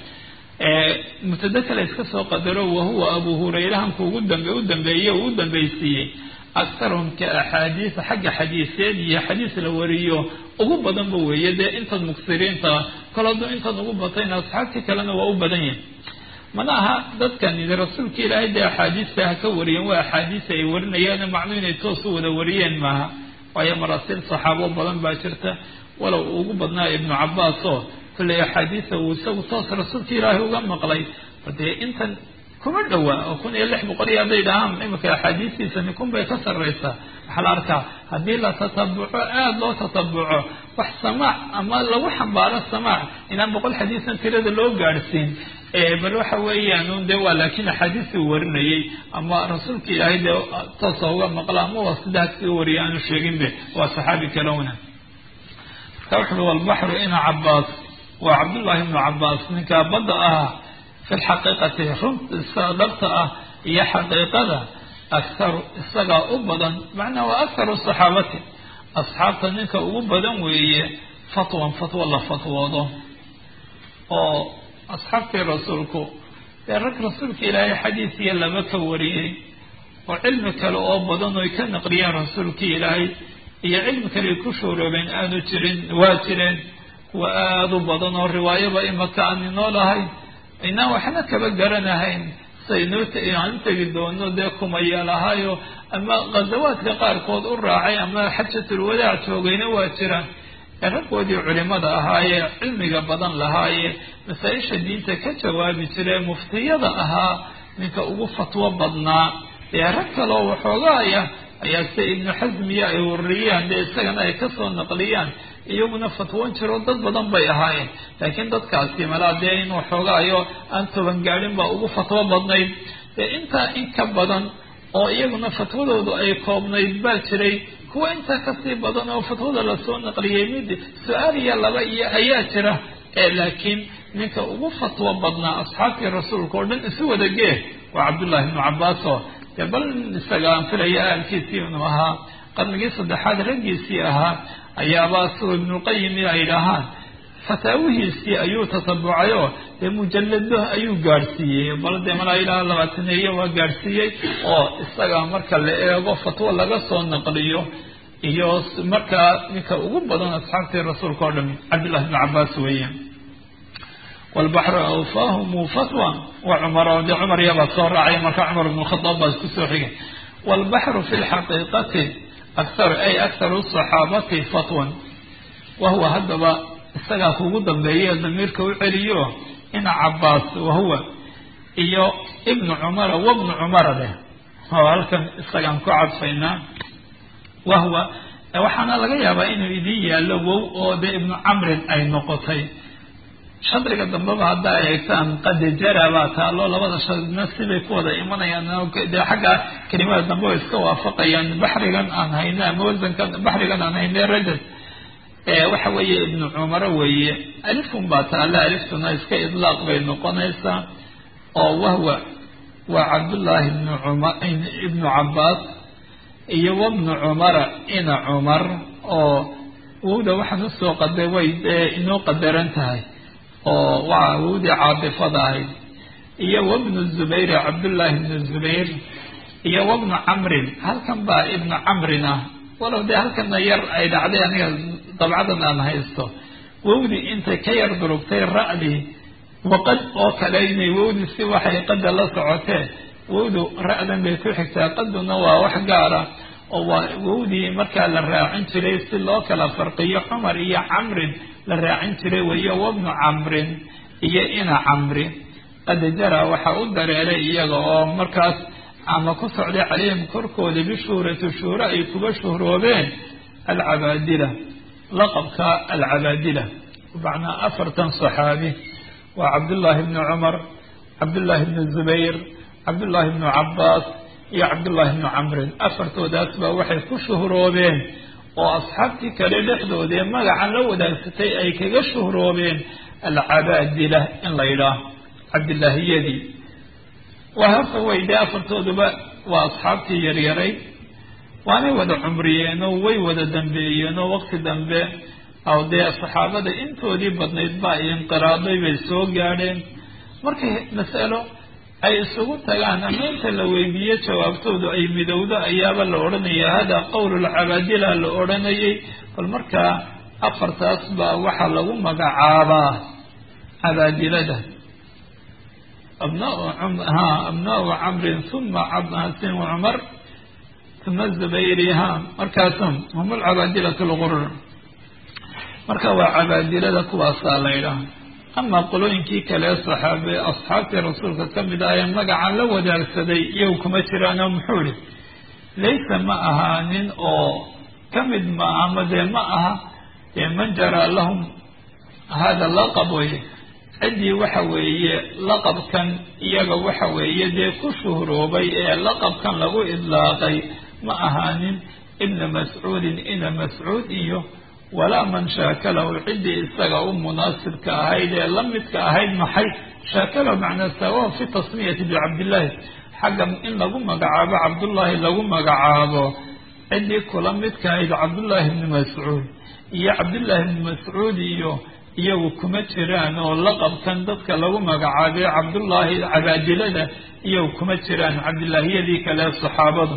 مبتدأ كلا يسكسه قدره وهو أبو هريرة هم كوجدن بيودن بيه وودن بيسيه أكثرهم كأحاديث حق حديثين هي حديث الوريو أقوب بدن بويه ده أنت المكثرين تا كلا ده أنت أقوب بطين أصحابك كلا وأقوب بدنين مناها dad kan ida rasuulka ilaahay de axaadiista ka wariyeen waa axaadiis ay warinayaan macluumaad toos u wada wariyeen maaha waayo maraasil saxaabo badan baa jirta walow ugu badnaa ibnu cabbaas oo kulli axaadiisa uu isagu toos rasuulka ilaahay uga maqlay hadee intan kuma dhawaa oo kun iyo lix boqol iyo adeydaan imika axaadiisiisa nikun bay ka sarreysaa waxa la arkaa hadii la tatabbuco aad loo tatabbuco wax samaac ama lagu xambaaro samaac inaan boqol xadiisan tirada loo gaarsiin bal waxa weeyaan de waa laakiin xadiis warinayay ama rasuulka ilaahay de tasawwa maqla ama wasdaad si wariyaan sheegin be waa saxaabi kalawna tawhid wal bahr ina abbas wa abdullah ibn abbas ninka bada ah في الحقيقة رمت الصادقة هي حقيقة أكثر الصلاة أبدا معنى وأكثر الصحابة أصحاب تنك أبدا وهي فتوى فتوى الله فتوى ضم أو أصحاب رسولك يرك رسولك إلى حديث يلا مكوريه وعلمك لو أبدا ويكن قريا رسولك إلهي هي علمك لكشور بين آن ترين واترين وآذ بدن الرواية بإما كان نولهي إنه وحنا كبجرنا هين سينوت يعني تجدونه ديكم أيالهايو أما غزوات لقار كود الراعي أما حجة الوداع توجينا واترا الركود علماء هاي علمي بدن لهاي مسائل الدين تكجواب ترى مفتية ها منك أوقف توبضنا يا رك لو حجاية يا سيد ابن حزم يا الريان ده سجنا يكسر نقليان iyaguna fatwoon jiro dad badan bay ahaayeen laakiin dadkaasi malaadeen waxooga ayo aan toban gaarin baa ugu fatwo badnayd inta in ka badan oo iyaguna fatwadoodu ay koobnayd baa jiray kuwa inta ka sii badan oo fatwada la soo naqliyay mid su'aal iyo laba iyo ayaa jira ee laakiin ninka ugu fatwo badnaa asxaabtii rasuulka oo dhan isu wada geey waa Abdullah ibn Abbas oo bal isaga aan filaya alkiisii inuu ahaa qarnigii saddexaad ragiisii ahaa ayaaba soo ibn qayyim ilaahan fataawihiisi ayuu tatabbucayo ee mujallado ayuu gaarsiiyay balde mala ilaa labaatan iyo waa gaarsiiyay oo isaga marka la eego fatwo laga soo naqliyo iyo marka ninka ugu badan asxaabtii rasuulka oo dhan Abdullah ibn Abbas weeyaan والبحر أوفاهم فتوى وعمر ودي عمر يبقى صار راعي مركا عمر بن الخطاب بس كسوحيه والبحر في الحقيقة أكثر أي أكثر الصحابة فتوى وهو هذا السجاف وجودا بيه الضمير كوعليوه إن عباس وهو إيو ابن عمر وابن عمر ده هو هلكن السجان كعب فينا وهو وحنا لقيا بإنه إذية لو ده ابن عمرو أي نقطي شطر قدام بابا هذا إنسان قد جرى باتا الله لبض شطر نفسي بيكوضا إيمانا يعني ده حاجة كلمات دمبو استوى فقا يعني بحري كان عن هينا موزن كان بحري كان عن هينا رجل اه وحوية ابن عمر وي ألفهم باتا لا ألفتنا إسكا إطلاق بين قنيسة oo wahwa waa cabdullaahi ibnu cumar ibnu cabbaas iyo wabnu cumara ina cumar oo wowda waxaan usoo qaday way dee inoo qadaran tahay oo waa wowdii caadifada ahayd iyo wabnu zubayr cabdullaahi ibnu zubayr iyo wabnu camrin halkan baa ibnu camrin ah walow dee halkana yar ay dhacday aniga dabcadan aan haysto wowdii intay ka yar durugtay ra'dii waqad oo kale inay wowdi si waxay qada la socotee wowdu ra'dan bay ku xigtaa qaduna waa wax gaara oo waa wowdii markaa la raacin jiray si loo kala farqiyo cumar iyo camrin la raacin jiray wayo wabnu camrin iyo ina camri qad jara waxa u dareeray iyaga oo markaas ama ku socday calayhim korkooda bishuhrati shuhra ay kuba shuhroobeen alcabaadila laqabka alcabaadila macnaa afartan saxaabi waa cabdullaahi ibnu cumar cabdullaahi ibnu zubayr cabdullaahi ibnu cabbaas iyo cabdullaahi ibnu camrin afartoodaas baa waxay ku shuhroobeen oo asxaabtii kale dhexdoodee magacan la wadaagsatay ay kaga shuhroobeen alcabaadila in la yidhaah cabdillaahiyadii waa horta way dee afartooduba waa asxaabtii yaryaray waanay wada cumriyeenoo way wada dambeeyeenoo waqti dambe aw dee saxaabada intoodii badnayd ba ay inqiraaday bay soo gaadheen markay mas'alo ay isugu tagaan ama inta la weydiiyo jawaabtoodu ay midowdo ayaaba la odhanaya hada qowlulcabaadila la odhanayay bal markaa afartaas baa waxaa lagu magacaabaa cabaadilada abnaa ha abnaau camrin uma cabsin cumar uma zubayri ha markaasum hum alcabaadilatu lgurur marka waa cabaadilada kuwaasaa la ydhaha ama qolooyinkii kale saxaabe asxaabtii rasuulka ka mid ah ee magacan la wadaagsaday iyagu kuma jiraan oo muxuu ihi laysa ma aha nin oo ka mid maaha ma dee ma aha dee man jaraa lahum hada laqab wey ciddii waxa weeye laqabkan iyaga waxa weeye dee ku shuhroobay ee laqabkan lagu idlaaqay ma ahaanin ibna mascuudin ina mascuud iyo walaa man shaakalahu ciddii isaga u munaasibka ahayd ee la midka ahayd maxay shaakalahu macnaa sawa fi tasmiyati bicabdillaahi xagga in lagu magacaabo cabdullaahi lagu magacaabo ciddii kula midka ahayd cabdullaahi ibni mascuud iyo cabdullaahi ibni mascuud iyo iyagu kuma jiraan oo laqabkan dadka lagu magacaabay cabdullaahi cabaadilada iyagu kuma jiraan cabdillaahiyadii kale saxaabadu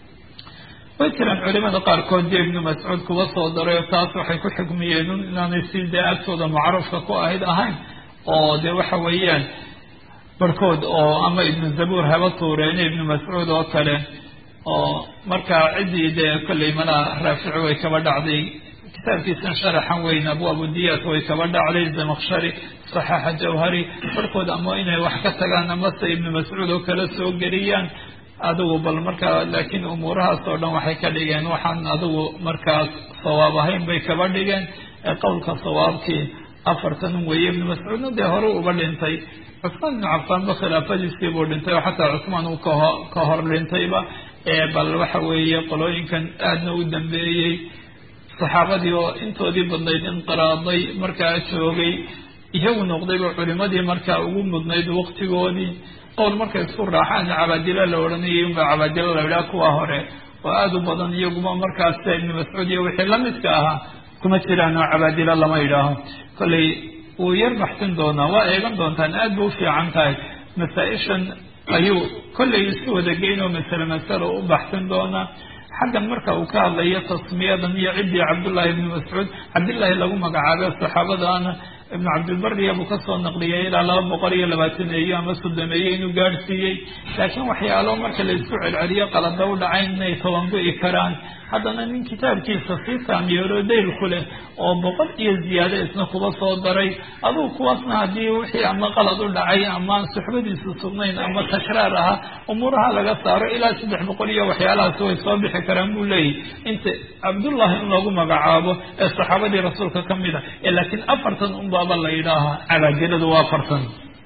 way jiraan culimada qaarkood dee ibnu mascuud kuwa soo daray taas waxay ku xukmiyeen inaanay si dee agtooda macruufka ku ahayd ahayn oo dee waxa weeyaan barhkood oo ama ibnu zabuur haba tuureen ibnu mascuud oo kale oo markaa ciddii dee kolley malaa raafici way kaba dhacday kitaabkiisan sharaxan weyn abwaabu diyaat way kaba dhacday zamaqshari saxaaxa jawhari barhkood ama inay wax ka tagaan amase ibnu mascuud oo kale soo geliyaan adigu bal markaa laakiin umuurahaas oo dhan waxay ka dhigeen waxaan adigu markaas sawaab ahayn bay kaba dhigeen ee qowlka sawaabkii afartan weeye ibnu mascuudna dee hore uba dhintay cusmaan ibnu cafaanba khilaafadiisii buu dhintay oo xataa cusmaan uu kaho ka hor dhintayba ee bal waxa weeye qolooyinkan aadna u dambeeyey saxaabadii oo intoodii badnayd inqiraaday markaa joogay iyagu noqdayba culimadii markaa ugu mudnayd waqtigoodii qowl markay isku raaxaan cabaadilo la odhanayay unba cabaadilo la idhaha kuwa hore oo aada u badan iyaguma markaas sida ibnu mascuud iyo wixii lamidka ahaa kuma jiraan oo cabaadilo lama idhaaho kolley wuu yar baxsin doonaa waa eegan doontaan aad ba u fiican tahay masaa-ishan ayuu kolley isu wadageyn oo masale masalo u baxsin doonaa xaggan marka uu ka hadlayo tasmiyadan iyo ciddii cabdullaahi ibni mascuud cabdillaahi lagu magacaabay saxaabadaana ibnu cabdilbariya buu kasoo naqliyay ilaa laba boqol iyo labaataneeyo ama soddomeeye inuu gaadhsiiyey laakiin waxyaalo marka la isku celceliyo qalada u dhacayn inay tabangu-i karaan haddana nin kitaabkiisa sii saamiyeelo dayl ku leh oo boqol iyo ziyaado isna kuba soo daray adugu kuwaasna haddii wixii ama qalad u dhacay ama aan suxbadiisu sugnayn ama takraar ahaa umuuraha laga saaro ilaa saddex boqol iyo waxyaalahaasi way soo bixi karaan buu leeyahy inta cabdullaahi in loogu magacaabo ee saxaabadii rasuulka ka mid a ee laakiin afartan unbaaba la yidhaahaa cabaadiladu waa afartan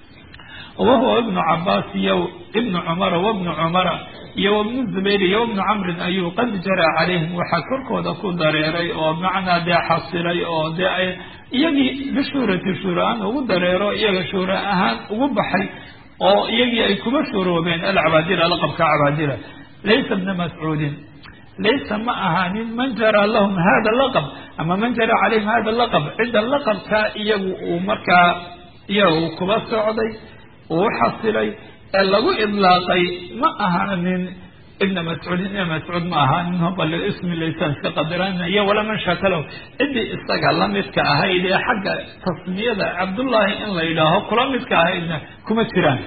wahuwa ibnu cabaas iyo ibnu cumara wabnu cumara iyo wabnu zubayr iyo wabnu camrin ayuu qad jaraa calayhim waxaa korkooda ku dareeray oo macnaa dee xasilay oo dee ay iyagii bishuhrati shuura ahaan ugu dareero iyaga shuura ahaan ugu baxay oo iyagii ay kuma shuroobeen alcabaadila laqabka cabaadila laysa ibna mascuudin laysa ma ahaanin man jaraa lahum hada laqab ama man jaraa calayhim hada laqab cidda laqabka iyagu uu markaa iyaga uu kuba socday uu xasilay ee lagu idlaaqay ma ahaanin ibna mascuudin ibna mascuud ma ahaanin bal ismi laysan iska qadiranayo wala man shakalow ciddii isaga la midka ahayd ee xagga tasmiyada cabdullaahi in la yidhaaho kula midka ahaydna kuma jiraan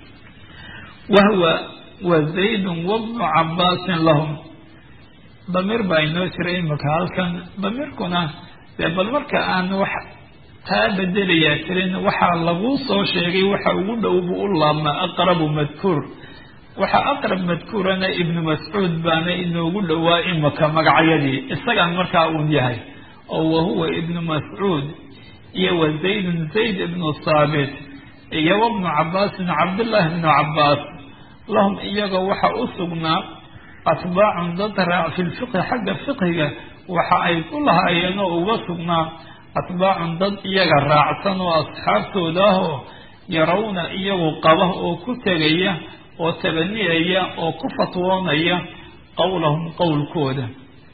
wahuwa wa zaydun wabnu cabbaasin lahum damiir baa inoo jiray imaka halkan damiirkuna dee bal marka aan wax taa bedelayaa jirin waxaa lagu soo sheegay waxa ugu dhow buu u laabmaa aqrabu madkuur waxaa aqrab madkuurana ibnu mascuud baana inoogu dhowaa imaka magacyadii isagaan markaa uun yahay oo wahuwa ibnu mascuud iyo wa zaydun zayd ibnu saabit iyo wabnu cabbaasin cabdullaahi ibnu cabbaas lahum iyaga waxa u sugnaa atbaacun dad raac fi lfiqhi xagga fiqhiga waxa ay ku lahaayeen oo uga sugnaa atbaacun dad iyaga raacsan oo asxaabtooda ahoo yarawna iyagu qaba oo ku tegaya oo tabaniyaya oo ku fatwoonaya qowlahum qowlkooda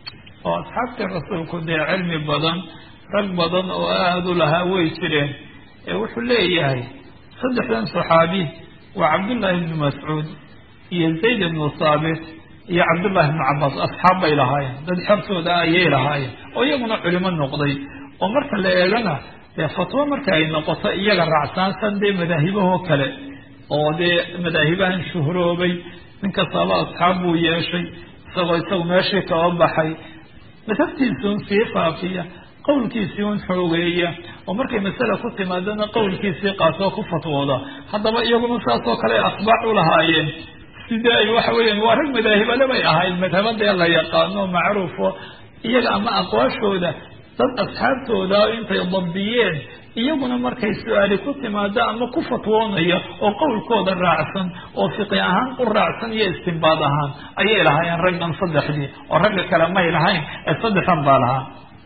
oo asxaabtii rasuulku dee cilmi badan rag badan oo aada u lahaa way jireen ee wuxuu leeyahay saddexdan saxaabi waa cabdullaahi ibnu mascuud iyo zayd ibnu saabit iyo cabdullaahi ibnu cabbaas asxaab bay lahaayeen dad xertooda ayay lahaayeen oo iyaguna culimo noqday oo marka la eegana dee fatwo marka ay noqoto iyaga raacsaansan dee madaahibahoo kale oo dee madaahibahan shuhroobay nin kastaaba asxaab buu yeeshay isagoo isagu meeshii kaba baxay madhabtiisuun sii faafiya qowlkiisii un xoogeeya oo markay masale ku timaadana qowlkiisii qaatoo ku fatwooda haddaba iyaguna saasoo kale atbaac u lahaayeen sidee ay waxa weeyaan waa rag madaahibale bay ahayd madhabadee la yaqaano macruufo iyaga ama aqwaashooda dad asxaabtooda intay dabdiyeen iyaguna markay su-aali ku timaado ama ku fatwoonaya oo qowlkooda raacsan oo fiqi ahaan u raacsan iyo istinbaad ahaan ayay lahaayeen raggan saddexdii oo ragga kale may lahayn ee saddexdan baa lahaa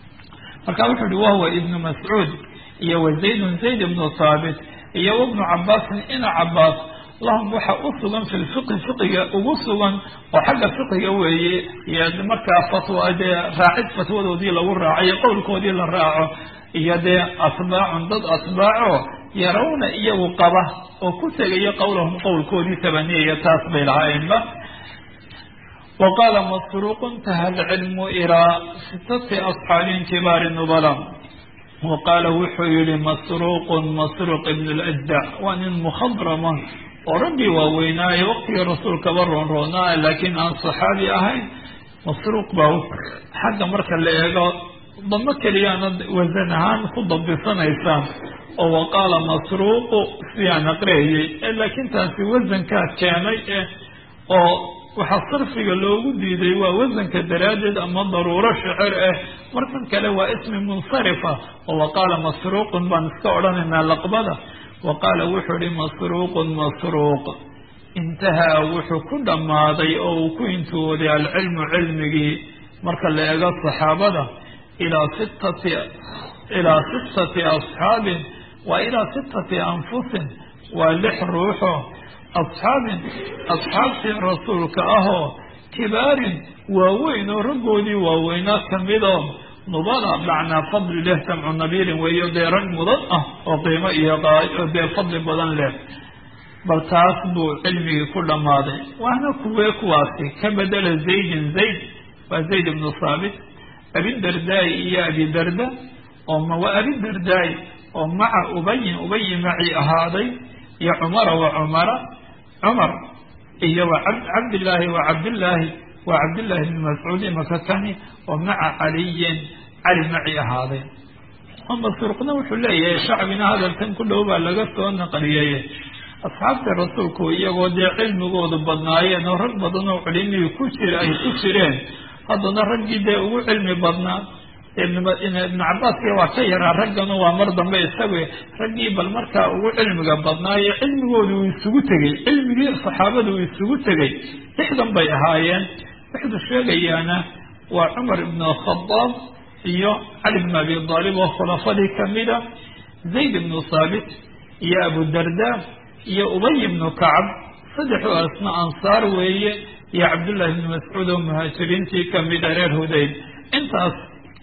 marka wuxuu uhi wahuwa ibnu mascuud iyo wa zaydun zayd ibnu saabit iyo wabnu cabbaasin ina cabbaas lahum waxa u sugan fi lfiqhi fiqiga ugu sugan oo xagga fiqiga weeye iyo markaa fatwa dee raacid fatwadoodii lagu raacayo qowlkoodii la raaco iyo dee atbaacun dad atbaaco yarawna iyagu qaba oo ku tegaya qowlahum qowlkoodii tabaniyaya taas bay lahaayeenba wa qaala masruuq intaha alcilmu ilaa sitati asxaabin kibaari nubala wa qaala wuxuu yihi masruuqun masruuq ibn ljdac waa nin mukhadrama oo raggii waaweynaaye waqtigii rasuulkaba roonroonaa laakiin aan saxaabi ahayn masruuq baa xagga marka la eego damo keliyaana wasan ahaan ku dabisanaysaan oo waqaala masruuqu siyaan aqreeyey laakiin taasi wasankaa keenay eh oo waxaa sarfiga loogu diiday waa wasanka daraaddeed ama daruuro shicir ah markan kale waa ismi munsarifa oo waqaala masruuqun baan iska odhanaynaa laqbada waqaala wuxuu ihi masruuqun masruuq intahaa wuxuu ku dhammaaday oo uu ku intooday alcilmu cilmigii marka la eego saxaabada ilaa sittati ilaa sittati asxaabin waa ilaa sittati anfusin waa lix ruuxo asxaabin asxaabtii rasuulka ahoo kibaarin waaweyn oo raggoodii waaweynaa kamidoo nubala macnaa fadli leh samcu nabiilin weeyo dee rag mudan ah oo qiimo iyo oo dee fadli badan leh bal taas buu cilmigii ku dhammaaday waana kuwee kuwaasi ka bedela zaydin zayd waa zayd ibnu saabit abidardaai iyo abidarda oo waa abidardaai oo maca ubayin ubayi maci ahaaday iyo cumara wa cumara cumar iyo wa cabdillaahi wa cabdillaahi waa cabdillaahi ibni mascuud imaka kani oo maca caliyin cali maci ahaaday oo masruuqna wuxuu leeyahay shacbina hadalkan ku dhow baa laga soo naqliyey asxaabta rasuulku iyagoo dee cilmigoodu badnaayeen oo rag badan oo culimihii ku jira ay ku jireen haddana raggii dee ugu cilmi badnaa ibnu cabaaskiya waa ka yaraa raggana waa mar dambe isagu raggii bal markaa ugu cilmiga badnaaye cilmigoodu uu isugu tegey cilmigii saxaabada uu isugu tegey lixdan bay ahaayeen wuxuu sheegayaana waa cumar ibnu khadaab iyo cali bn abi aalib oo khulafadii kamida zayd ibnu saabit iyo abu darda iyo ubay ibnu kacab saddexdaasna ansaar weeye iyo cabdullaahi ibnu mascuud oo muhaajiriintii kamida reer hudayl. intaas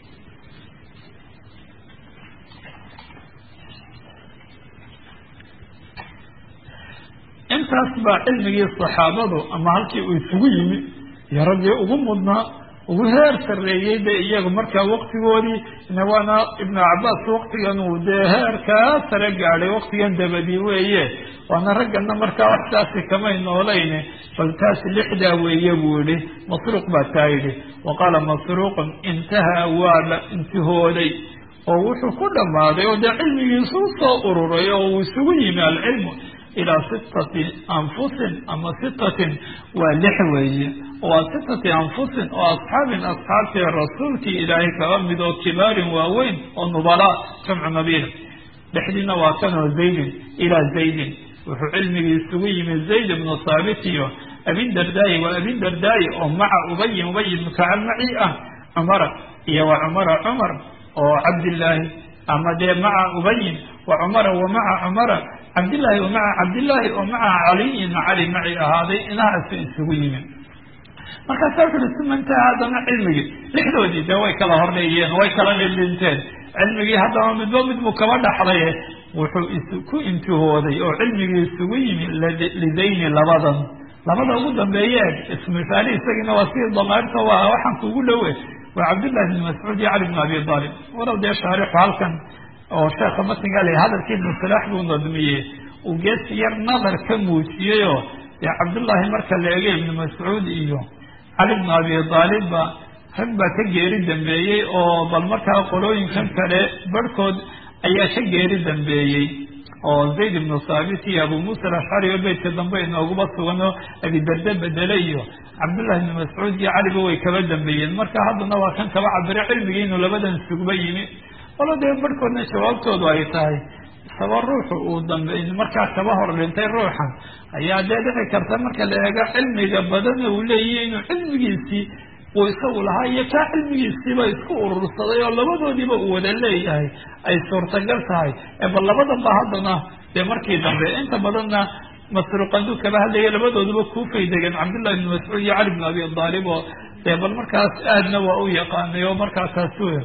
intaas baa cilmigii saxaabadu ama halkii uu isugu yimi iyo raggii ugu mudnaa ugu heer sarreeyey de iyagu markaa waktigoodii waana ibnu cabaas waktigan uu dee heerkaa sare gaadhay waktigan dabadii weeye, waana raggana markaa waxtaasi kamay noolayne bal taasi lixdaa weeye buu yihi. masruuq baa taa yidhi waqaala masruuqun intahaa waa la intihooday oo wuxuu ku dhammaaday oo dee cilmigiisu usoo ururay oo uu isugu yimi alcilmu ilaa sitati anfusin ama sitatin waa lix weeye, waa sitati anfusin oo asxaabin asxaabtii rasuulkii ilaahay kaba mid oo kibaarin waaweyn oo nubalaa jamcu nabiila. dhexdiina waa kanoo zaydin ilaa zaydin wuxuu cilmigii isugu yimi zayd ibnu saabit iyo abidardaayi waa abidardaayi oo maca ubayin ubay ibnu kacab maci ah, cumara iyo waa cumara cumar oo cabdillaahi ama dee maca ubayin wa cumara wa maca cumara cabdillaahi wa maca cabdillaahi oo maca caliyin cali maci ahaaday inahaasi isugu yimi. markaasa wuxu uhi sumantaha haddana cilmigii lixdoodii dee way kala horreeyeen way kala dhildhinteen cilmigii haddaba midba mid buu kaba dhaxlaye wuxuu isku intihooday oo cilmigii isugu yimi lidayni labadan labada ugu dambeeye ismisaali isagiina waa sidii damaarta waa waxaan kuugu dhowe waa cabdullahi ibn mascuud iyo cali bn abi aalib. walow dee shaarixu halkan oo sheekha matniga le hadalkii ibnu salaax buu nadmiyey uu geesi yar nadar ka muujiyeyoo dee cabdullaahi marka la eegay ibnu mascuud iyo cali bn abi aalibba rag baa ka geeri dambeeyey oo bal markaa qolooyinkan kale barhkood ayaa ka geeri dambeeyey oo zayd ibnu saabit iyo abu muusa alashcari oo beydka dambe inooguba suganoo abidarde bedele iyo cabdullahi ibnu mascuud iyo caliba way kaba dambeeyeen. marka haddana waa kan kaba cabire cilmigii inuu labadan sugba yimi walo dee barhkoodna jawaabtoodu ay tahay saba ruuxu uu dambe markaa kaba hor dhintay ruuxan ayaa dee dhici karta marka la eego cilmiga badana uu leeyahy inuu cilmigiisii uu isagu lahaa iyo kaa cilmigiisiiba isku urursaday oo labadoodiiba uu wada leeyahay ay suurtagal tahay bal labadan ba haddana dee markii dambe inta badanna masruuqanduu kaba hadlaya labadooduba kuufay degeen cabdullahi ibn mascuud iyo cali bn abi aalib oo dee bal markaas aadna waa u yaqaanay oo markaasaas wey.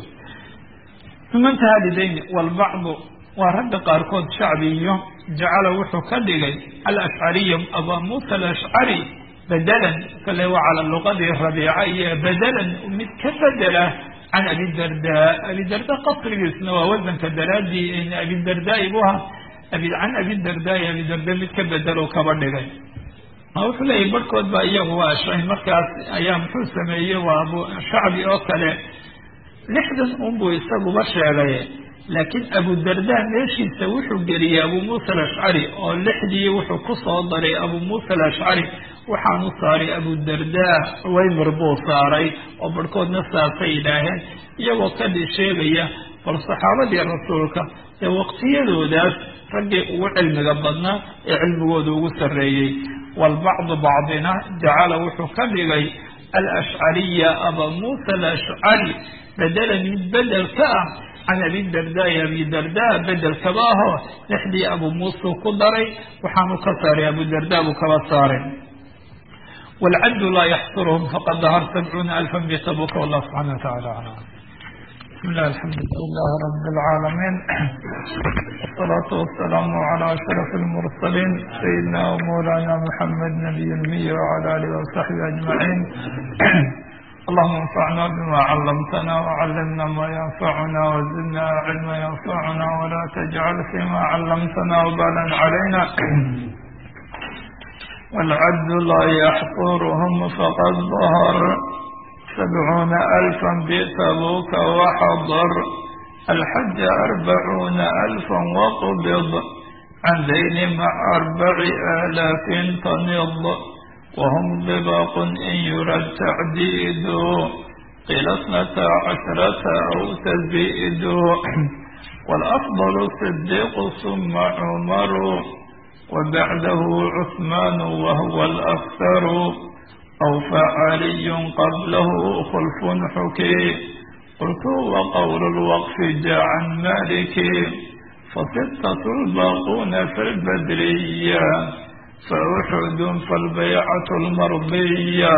sumantaha lidayni walbacdu waa ragga qaarkood shacbiyo jacala wuxuu ka dhigay alashcariya aba muusa alashcari bedelan kale waa cala luqadii rabiica iyo bedelan mid ka bedela can abidarda. abidarda qasrigiisna waa wasanka daraadii abidardaai bu ahaa can abidardaai abidarda mid ka bedelo kaba dhigay. wuxuu leeyahy barhkood baa iyagu waa shay markaas ayaa muxuu sameeyey waa abu shacbi oo kale lixdan unbuu isaguba sheegay laakiin abudarda meeshiisa wuxuu geliyey abu muusa alashcari oo lixdii wuxuu ku soo daray abu muusa alashcari waxaanu saaray abudarda waymir buu saaray oo barhkoodna saasay yidhaaheen iyagoo kadhi sheegaya bal saxaabadii rasuulka ee waqtiyadoodaas raggii ugu cilmiga badnaa ee cilmigooda ugu sarreeyey. walbacdu bacdina jacala wuxuu ka dhigay alashcariya aba muusa alashcari bedelan mid bedel ka ah can abidarda iyo abidarda bedelkaba aho lixdii abu muusa ku daray waxaanu ka saaray abudarda buu kaba saaray. waalcaddu laa yaxsuruhum faqad dahar sabcuuna alfan bitabuka wallah subxana wataala aclam. bismi illah alxamdulilah rabi alcaalamiin wasalaatu wasalaamu cala ashraf almursaliin sayidina wamawlana muxamed nabiy lmiy wacala alihi wasaxbi ajmaciin. اللهم انفعنا بما علمتنا وعلمنا ما ينفعنا وزدنا علما ينفعنا ولا تجعل فيما علمتنا وبالا علينا. والعد لا يحصرهم فقد ظهر سبعون ألفا بتبوك وحضر الحج أربعون ألفا وقبض عن ذين مع أربع آلاف تنض وهم ضباق إن يرد تعديد قيل اثنتا عشرة أو تزيد. والأفضل صديق ثم عمر وبعده عثمان وهو الأكثر أو فعلي قبله خلف حكي. قلت وقول الوقف جاء عن مالك فستة الباقون في البدرية فأحد فالبيعة المرضية.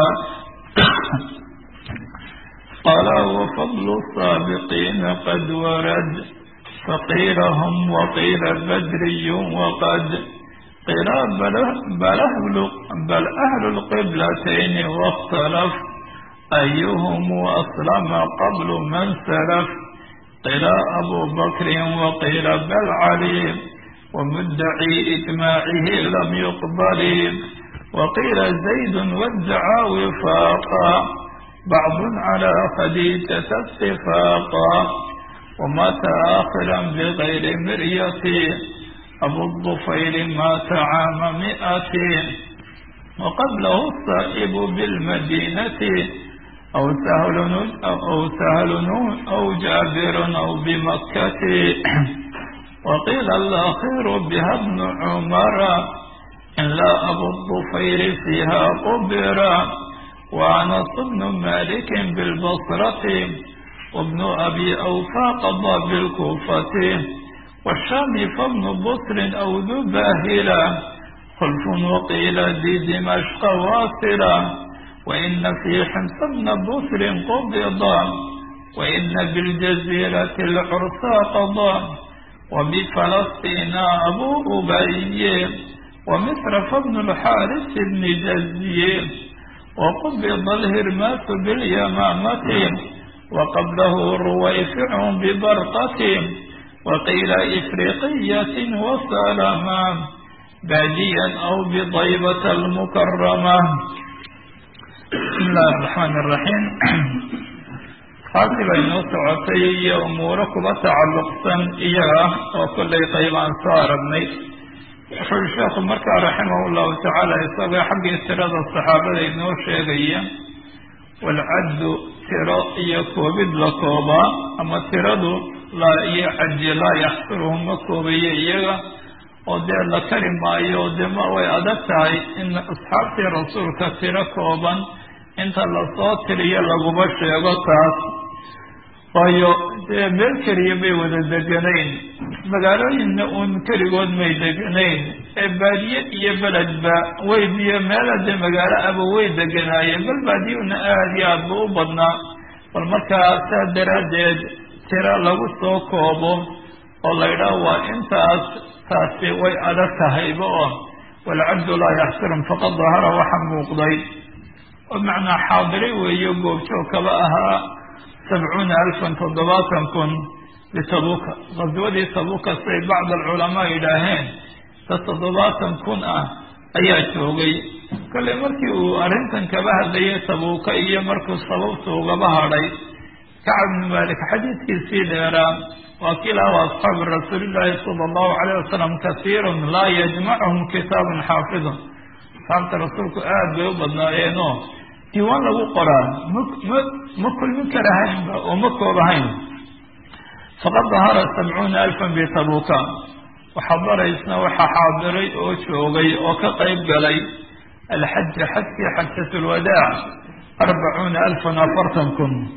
قال وفضل السابقين قد ورد فقيل هم وقيل بدري وقد قيل بل, بل, أهل, بل أهل القبلتين واختلف أيهم أسلم قبل من سلف. قيل أبو بكر وقيل بل علي ومدعي إجماعه لم يقبل. وقيل زيد وادعى وفاقا بعض على خديجة اتفاقا. ومات آخرا بغير مرية أبو الضفيل مات عام مئة. وقبله الصائب بالمدينة أو سهل أو سهل أو جابر أو بمكة. وقيل الأخير بها ابن عمر إن لا أبو الضفير فيها قبر. وأنس بن مالك بالبصرة وابن أبي أوفى قضى بالكوفة. والشام فابن بصر أو ذو باهلة خلف وقيل ذي دمشق واصلا. وإن في حمص بن بصر قبضا وإن بالجزيرة العرس قضى. وبفلسطين أبو أبي ومصر فابن الحارث بن جزي. وقبض الهرماس باليمامة وقبله رويفع ببرقة. وقيل إفريقية وسلما باديا أو بضيبة المكرمة. بسم الله الرحمن الرحيم. خاطب إنه سعطي أمورك وتعلق إياه وكل طيب أنصار ابني. وحول الشيخ مركع رحمه الله تعالى يصبح حق استراد الصحابة إنه شيئا والعد ترى يكوبد لكوبا أما تراد لا يعد لا يحصرهم مكوبية إياه ودي الله كريم أيو دم ويأدتها إن أصحاب رسول كثيرا كوبا انت الله صوتر يلا قبش يغطاس ويو ملكري يبي وددقنين مقالوين نقون كريقود ميدقنين إبادية يبلد با ويبيا مالد مقالة أبو ويدقنا يبل باديو نآدي أبو بدنا والمركة سادرة ترى لغو كوبو والله يراوى انت تاسي ويأدتها يبقى والعبد لا يحترم فقد ظهر وحمو قضي. ومعنى حاضري ويقوب شوكبأها سبعون ألفا تضباطا كن لتبوك غزوة دي تبوك السيد بعض العلماء إلهين تضباطا كن أي شوقي كل مركي وأرنتا كبها دي تبوك إيا مركز صلوت وغبها لي كعب بن مالك حديث كيسيد يرام وكلا وأصحاب رسول الله صلى الله عليه وسلم كثير لا يجمعهم كتاب حافظ. فهمت رسولك آد بيوبضنا إينو ديوان لغو قرآن مكل مكرهين ومكرهين. فقد ظهر سبعون ألفا بتبوكا وحضر يسنوح حاضري وشوغي وكقيب قلي الحج حتى حجة الوداع أربعون ألفا أفرتم كن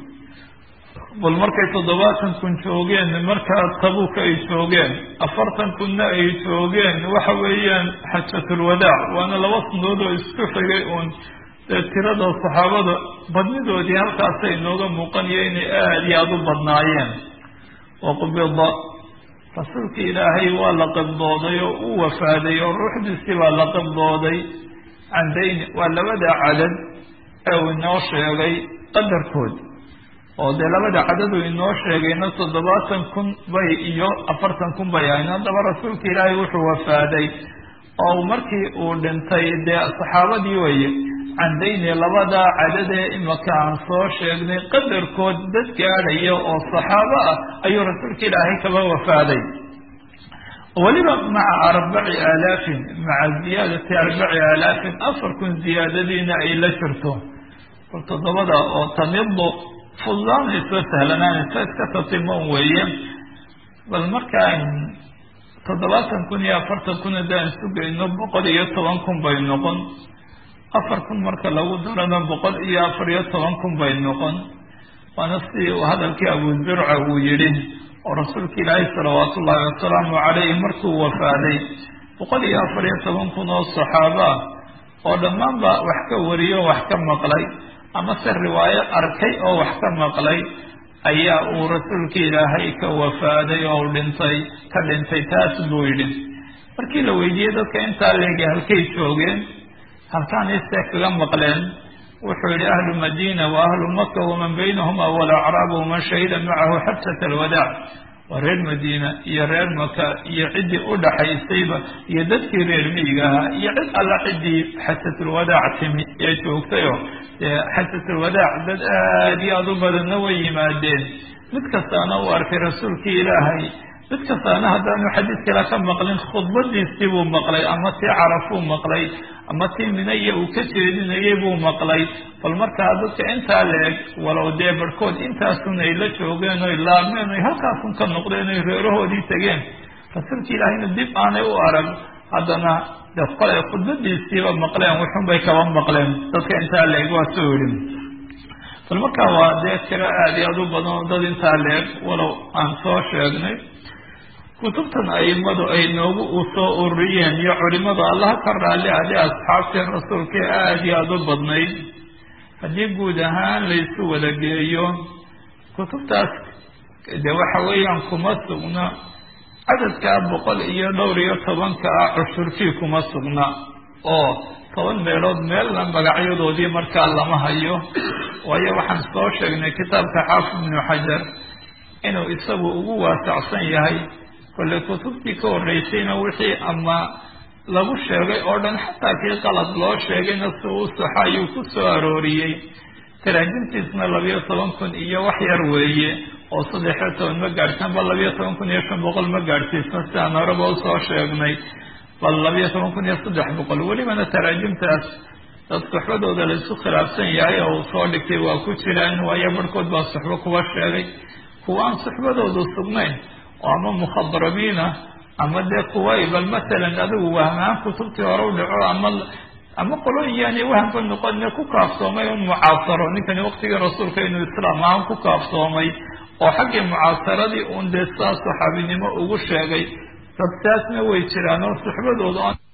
والمركة تضباطا كن شوغين مركة تبوك أي شوغين أفرتم كن أي شوغين وحويا حجة الوداع. وأنا لوصن دودو استحيئون ترد الصحابة بدندو دي هالكاسي نوغا مقنيين آل يادو بدنايين. وقبض رسولك إلهي ولقب ضوضي ووفادي والروح دستي ولقب ضوضي عن دين ولا بدأ عدد أو النوش يغي قدر كود oo de labada cadad uu inoo sheegayna toddobaatan kun bay iyo afartan kun bay ayna daba rasuulka ilaahay wuxuu wafaaday oo markii uu dhintay dee saxaabadii weeye candayni labada cadad ee imaka aan soo sheegnay qadarkood dad gaadhaya oo saxaabo ah ayuu rasuulka ilaahay kaba wafaaday waliba maca arbaci aalaafin maca ziyaadati arbaci aalaafin afar kun ziyaadadiina ay la jirto toddobada oo tamido فلان إسوا سهلنا إسوا كتطمون ويا والمركان تضلات كن يا فرت كن دان سوق إنه بقول يطلعكم بينكم أفركم مركا لو درنا بقول يا فريط يطلعكم بينكم ونفسي وهذا الكي أبو الزرع ويرين oo rasuulka ilaahay salawaatu ullaahi wasalaamu calayhi markuu wafaaday boqol iyo afar iyo toban kun oo saxaaba oo dhammaanba wax ka wariyo wax ka maqlay ama se riwaayo arkay oo wax ka maqlay ayaa uu rasuulka ilaahay ka wafaaday oo dhintay ka dhintay taas buu yidhi markii la weydiiyey dadka intaa leegi halkay joogeen halkaanay see kaga maqleen wuxuu yidhi ahlu madiina wa ahlu maka waman baynahuma walacraabu waman shahida macahu xabsat alwadaac waa reer madiina iyo reer maka iyo ciddii u dhaxaysayba iyo dadkii reer miyiga ahaa iyo cid alla ciddii xasatulwadaac timi ee joogtayoo xasatulwadaac dad aada iyo aada u badanna way yimaadeen mid kastaana uu arkay rasuulkii ilaahay mid kastaana haddaanu xadiis kale ka maqlin khudbadiisii buu maqlay ama tii carafuu maqlay ama tii minaya uu ka jeedinayay buu maqlay bal markaa dadka intaa leeg walow dee barhkood intaasun ay la joogeen oy laabmeen oy halkaasun ka noqdeen oy reerahoodii tegeen rasuulka ilaahayna dib aanay u arag haddana de qolay khudbadiisiiba maqleen wuxun bay kaba maqleen dadka intaa leeg waa soo yidhi bal markaa waa dee tiro aada iyo aada u badan oo dad intaa leeg walow aan soo sheegnay kutubtan aimadu ay noogu u soo ururiyeen iyo culimadu allaha ka raalli adee asxaabtii rasuulka aada iyo aada u badnayd haddii guud ahaan laysu wada geeyo kutubtaas de waxa weeyaan kuma sugna cadadkaa boqol iyo dhowr iyo tobanka ah cushurkii kuma sugna oo toban meelood meelna magacyadoodii markaa lama hayo waayo waxaan soo sheegnay kitaabka xaafid ibnu xajar inuu isagu ugu waasacsan yahay kolley kutubtii ka horreysayna wixii ama lagu sheegay oo dhan xataa kii qalad loo sheegayna si uu saxa ayuu ku soo arooriyey taraajimtiisna labiyo toban kun iyo wax yar weeye oo saddexiyo toban ma gaadhsan bal labiyo toban kun iyo shan boqol ma gaadhsiisna sidaan horeba usoo sheegnay bal labiyo toban kun iyo saddex boqol welibana taraajimtaas dad suxbadooda la isku khilaafsan yahay oo uu soo dhigtay waa ku jiraan waayo barhkood baa suxbo kuwa sheegay kuwa aan suxbadoodu sugnayn oo ama mukhadramiina ama dee kuway bal masalan adigu wahmaan kutubtii hore u dhaco ama ama qoloyaani wahanka noqone ku kaafsoomay un mucaasaro ninkani waqtigii rasuulka inuu islaam ahaan ku kaafsoomay oo xaggii mucaasaradii un dee saa saxaabinimo ugu sheegay dad saasna way jiraan oo suxbadooda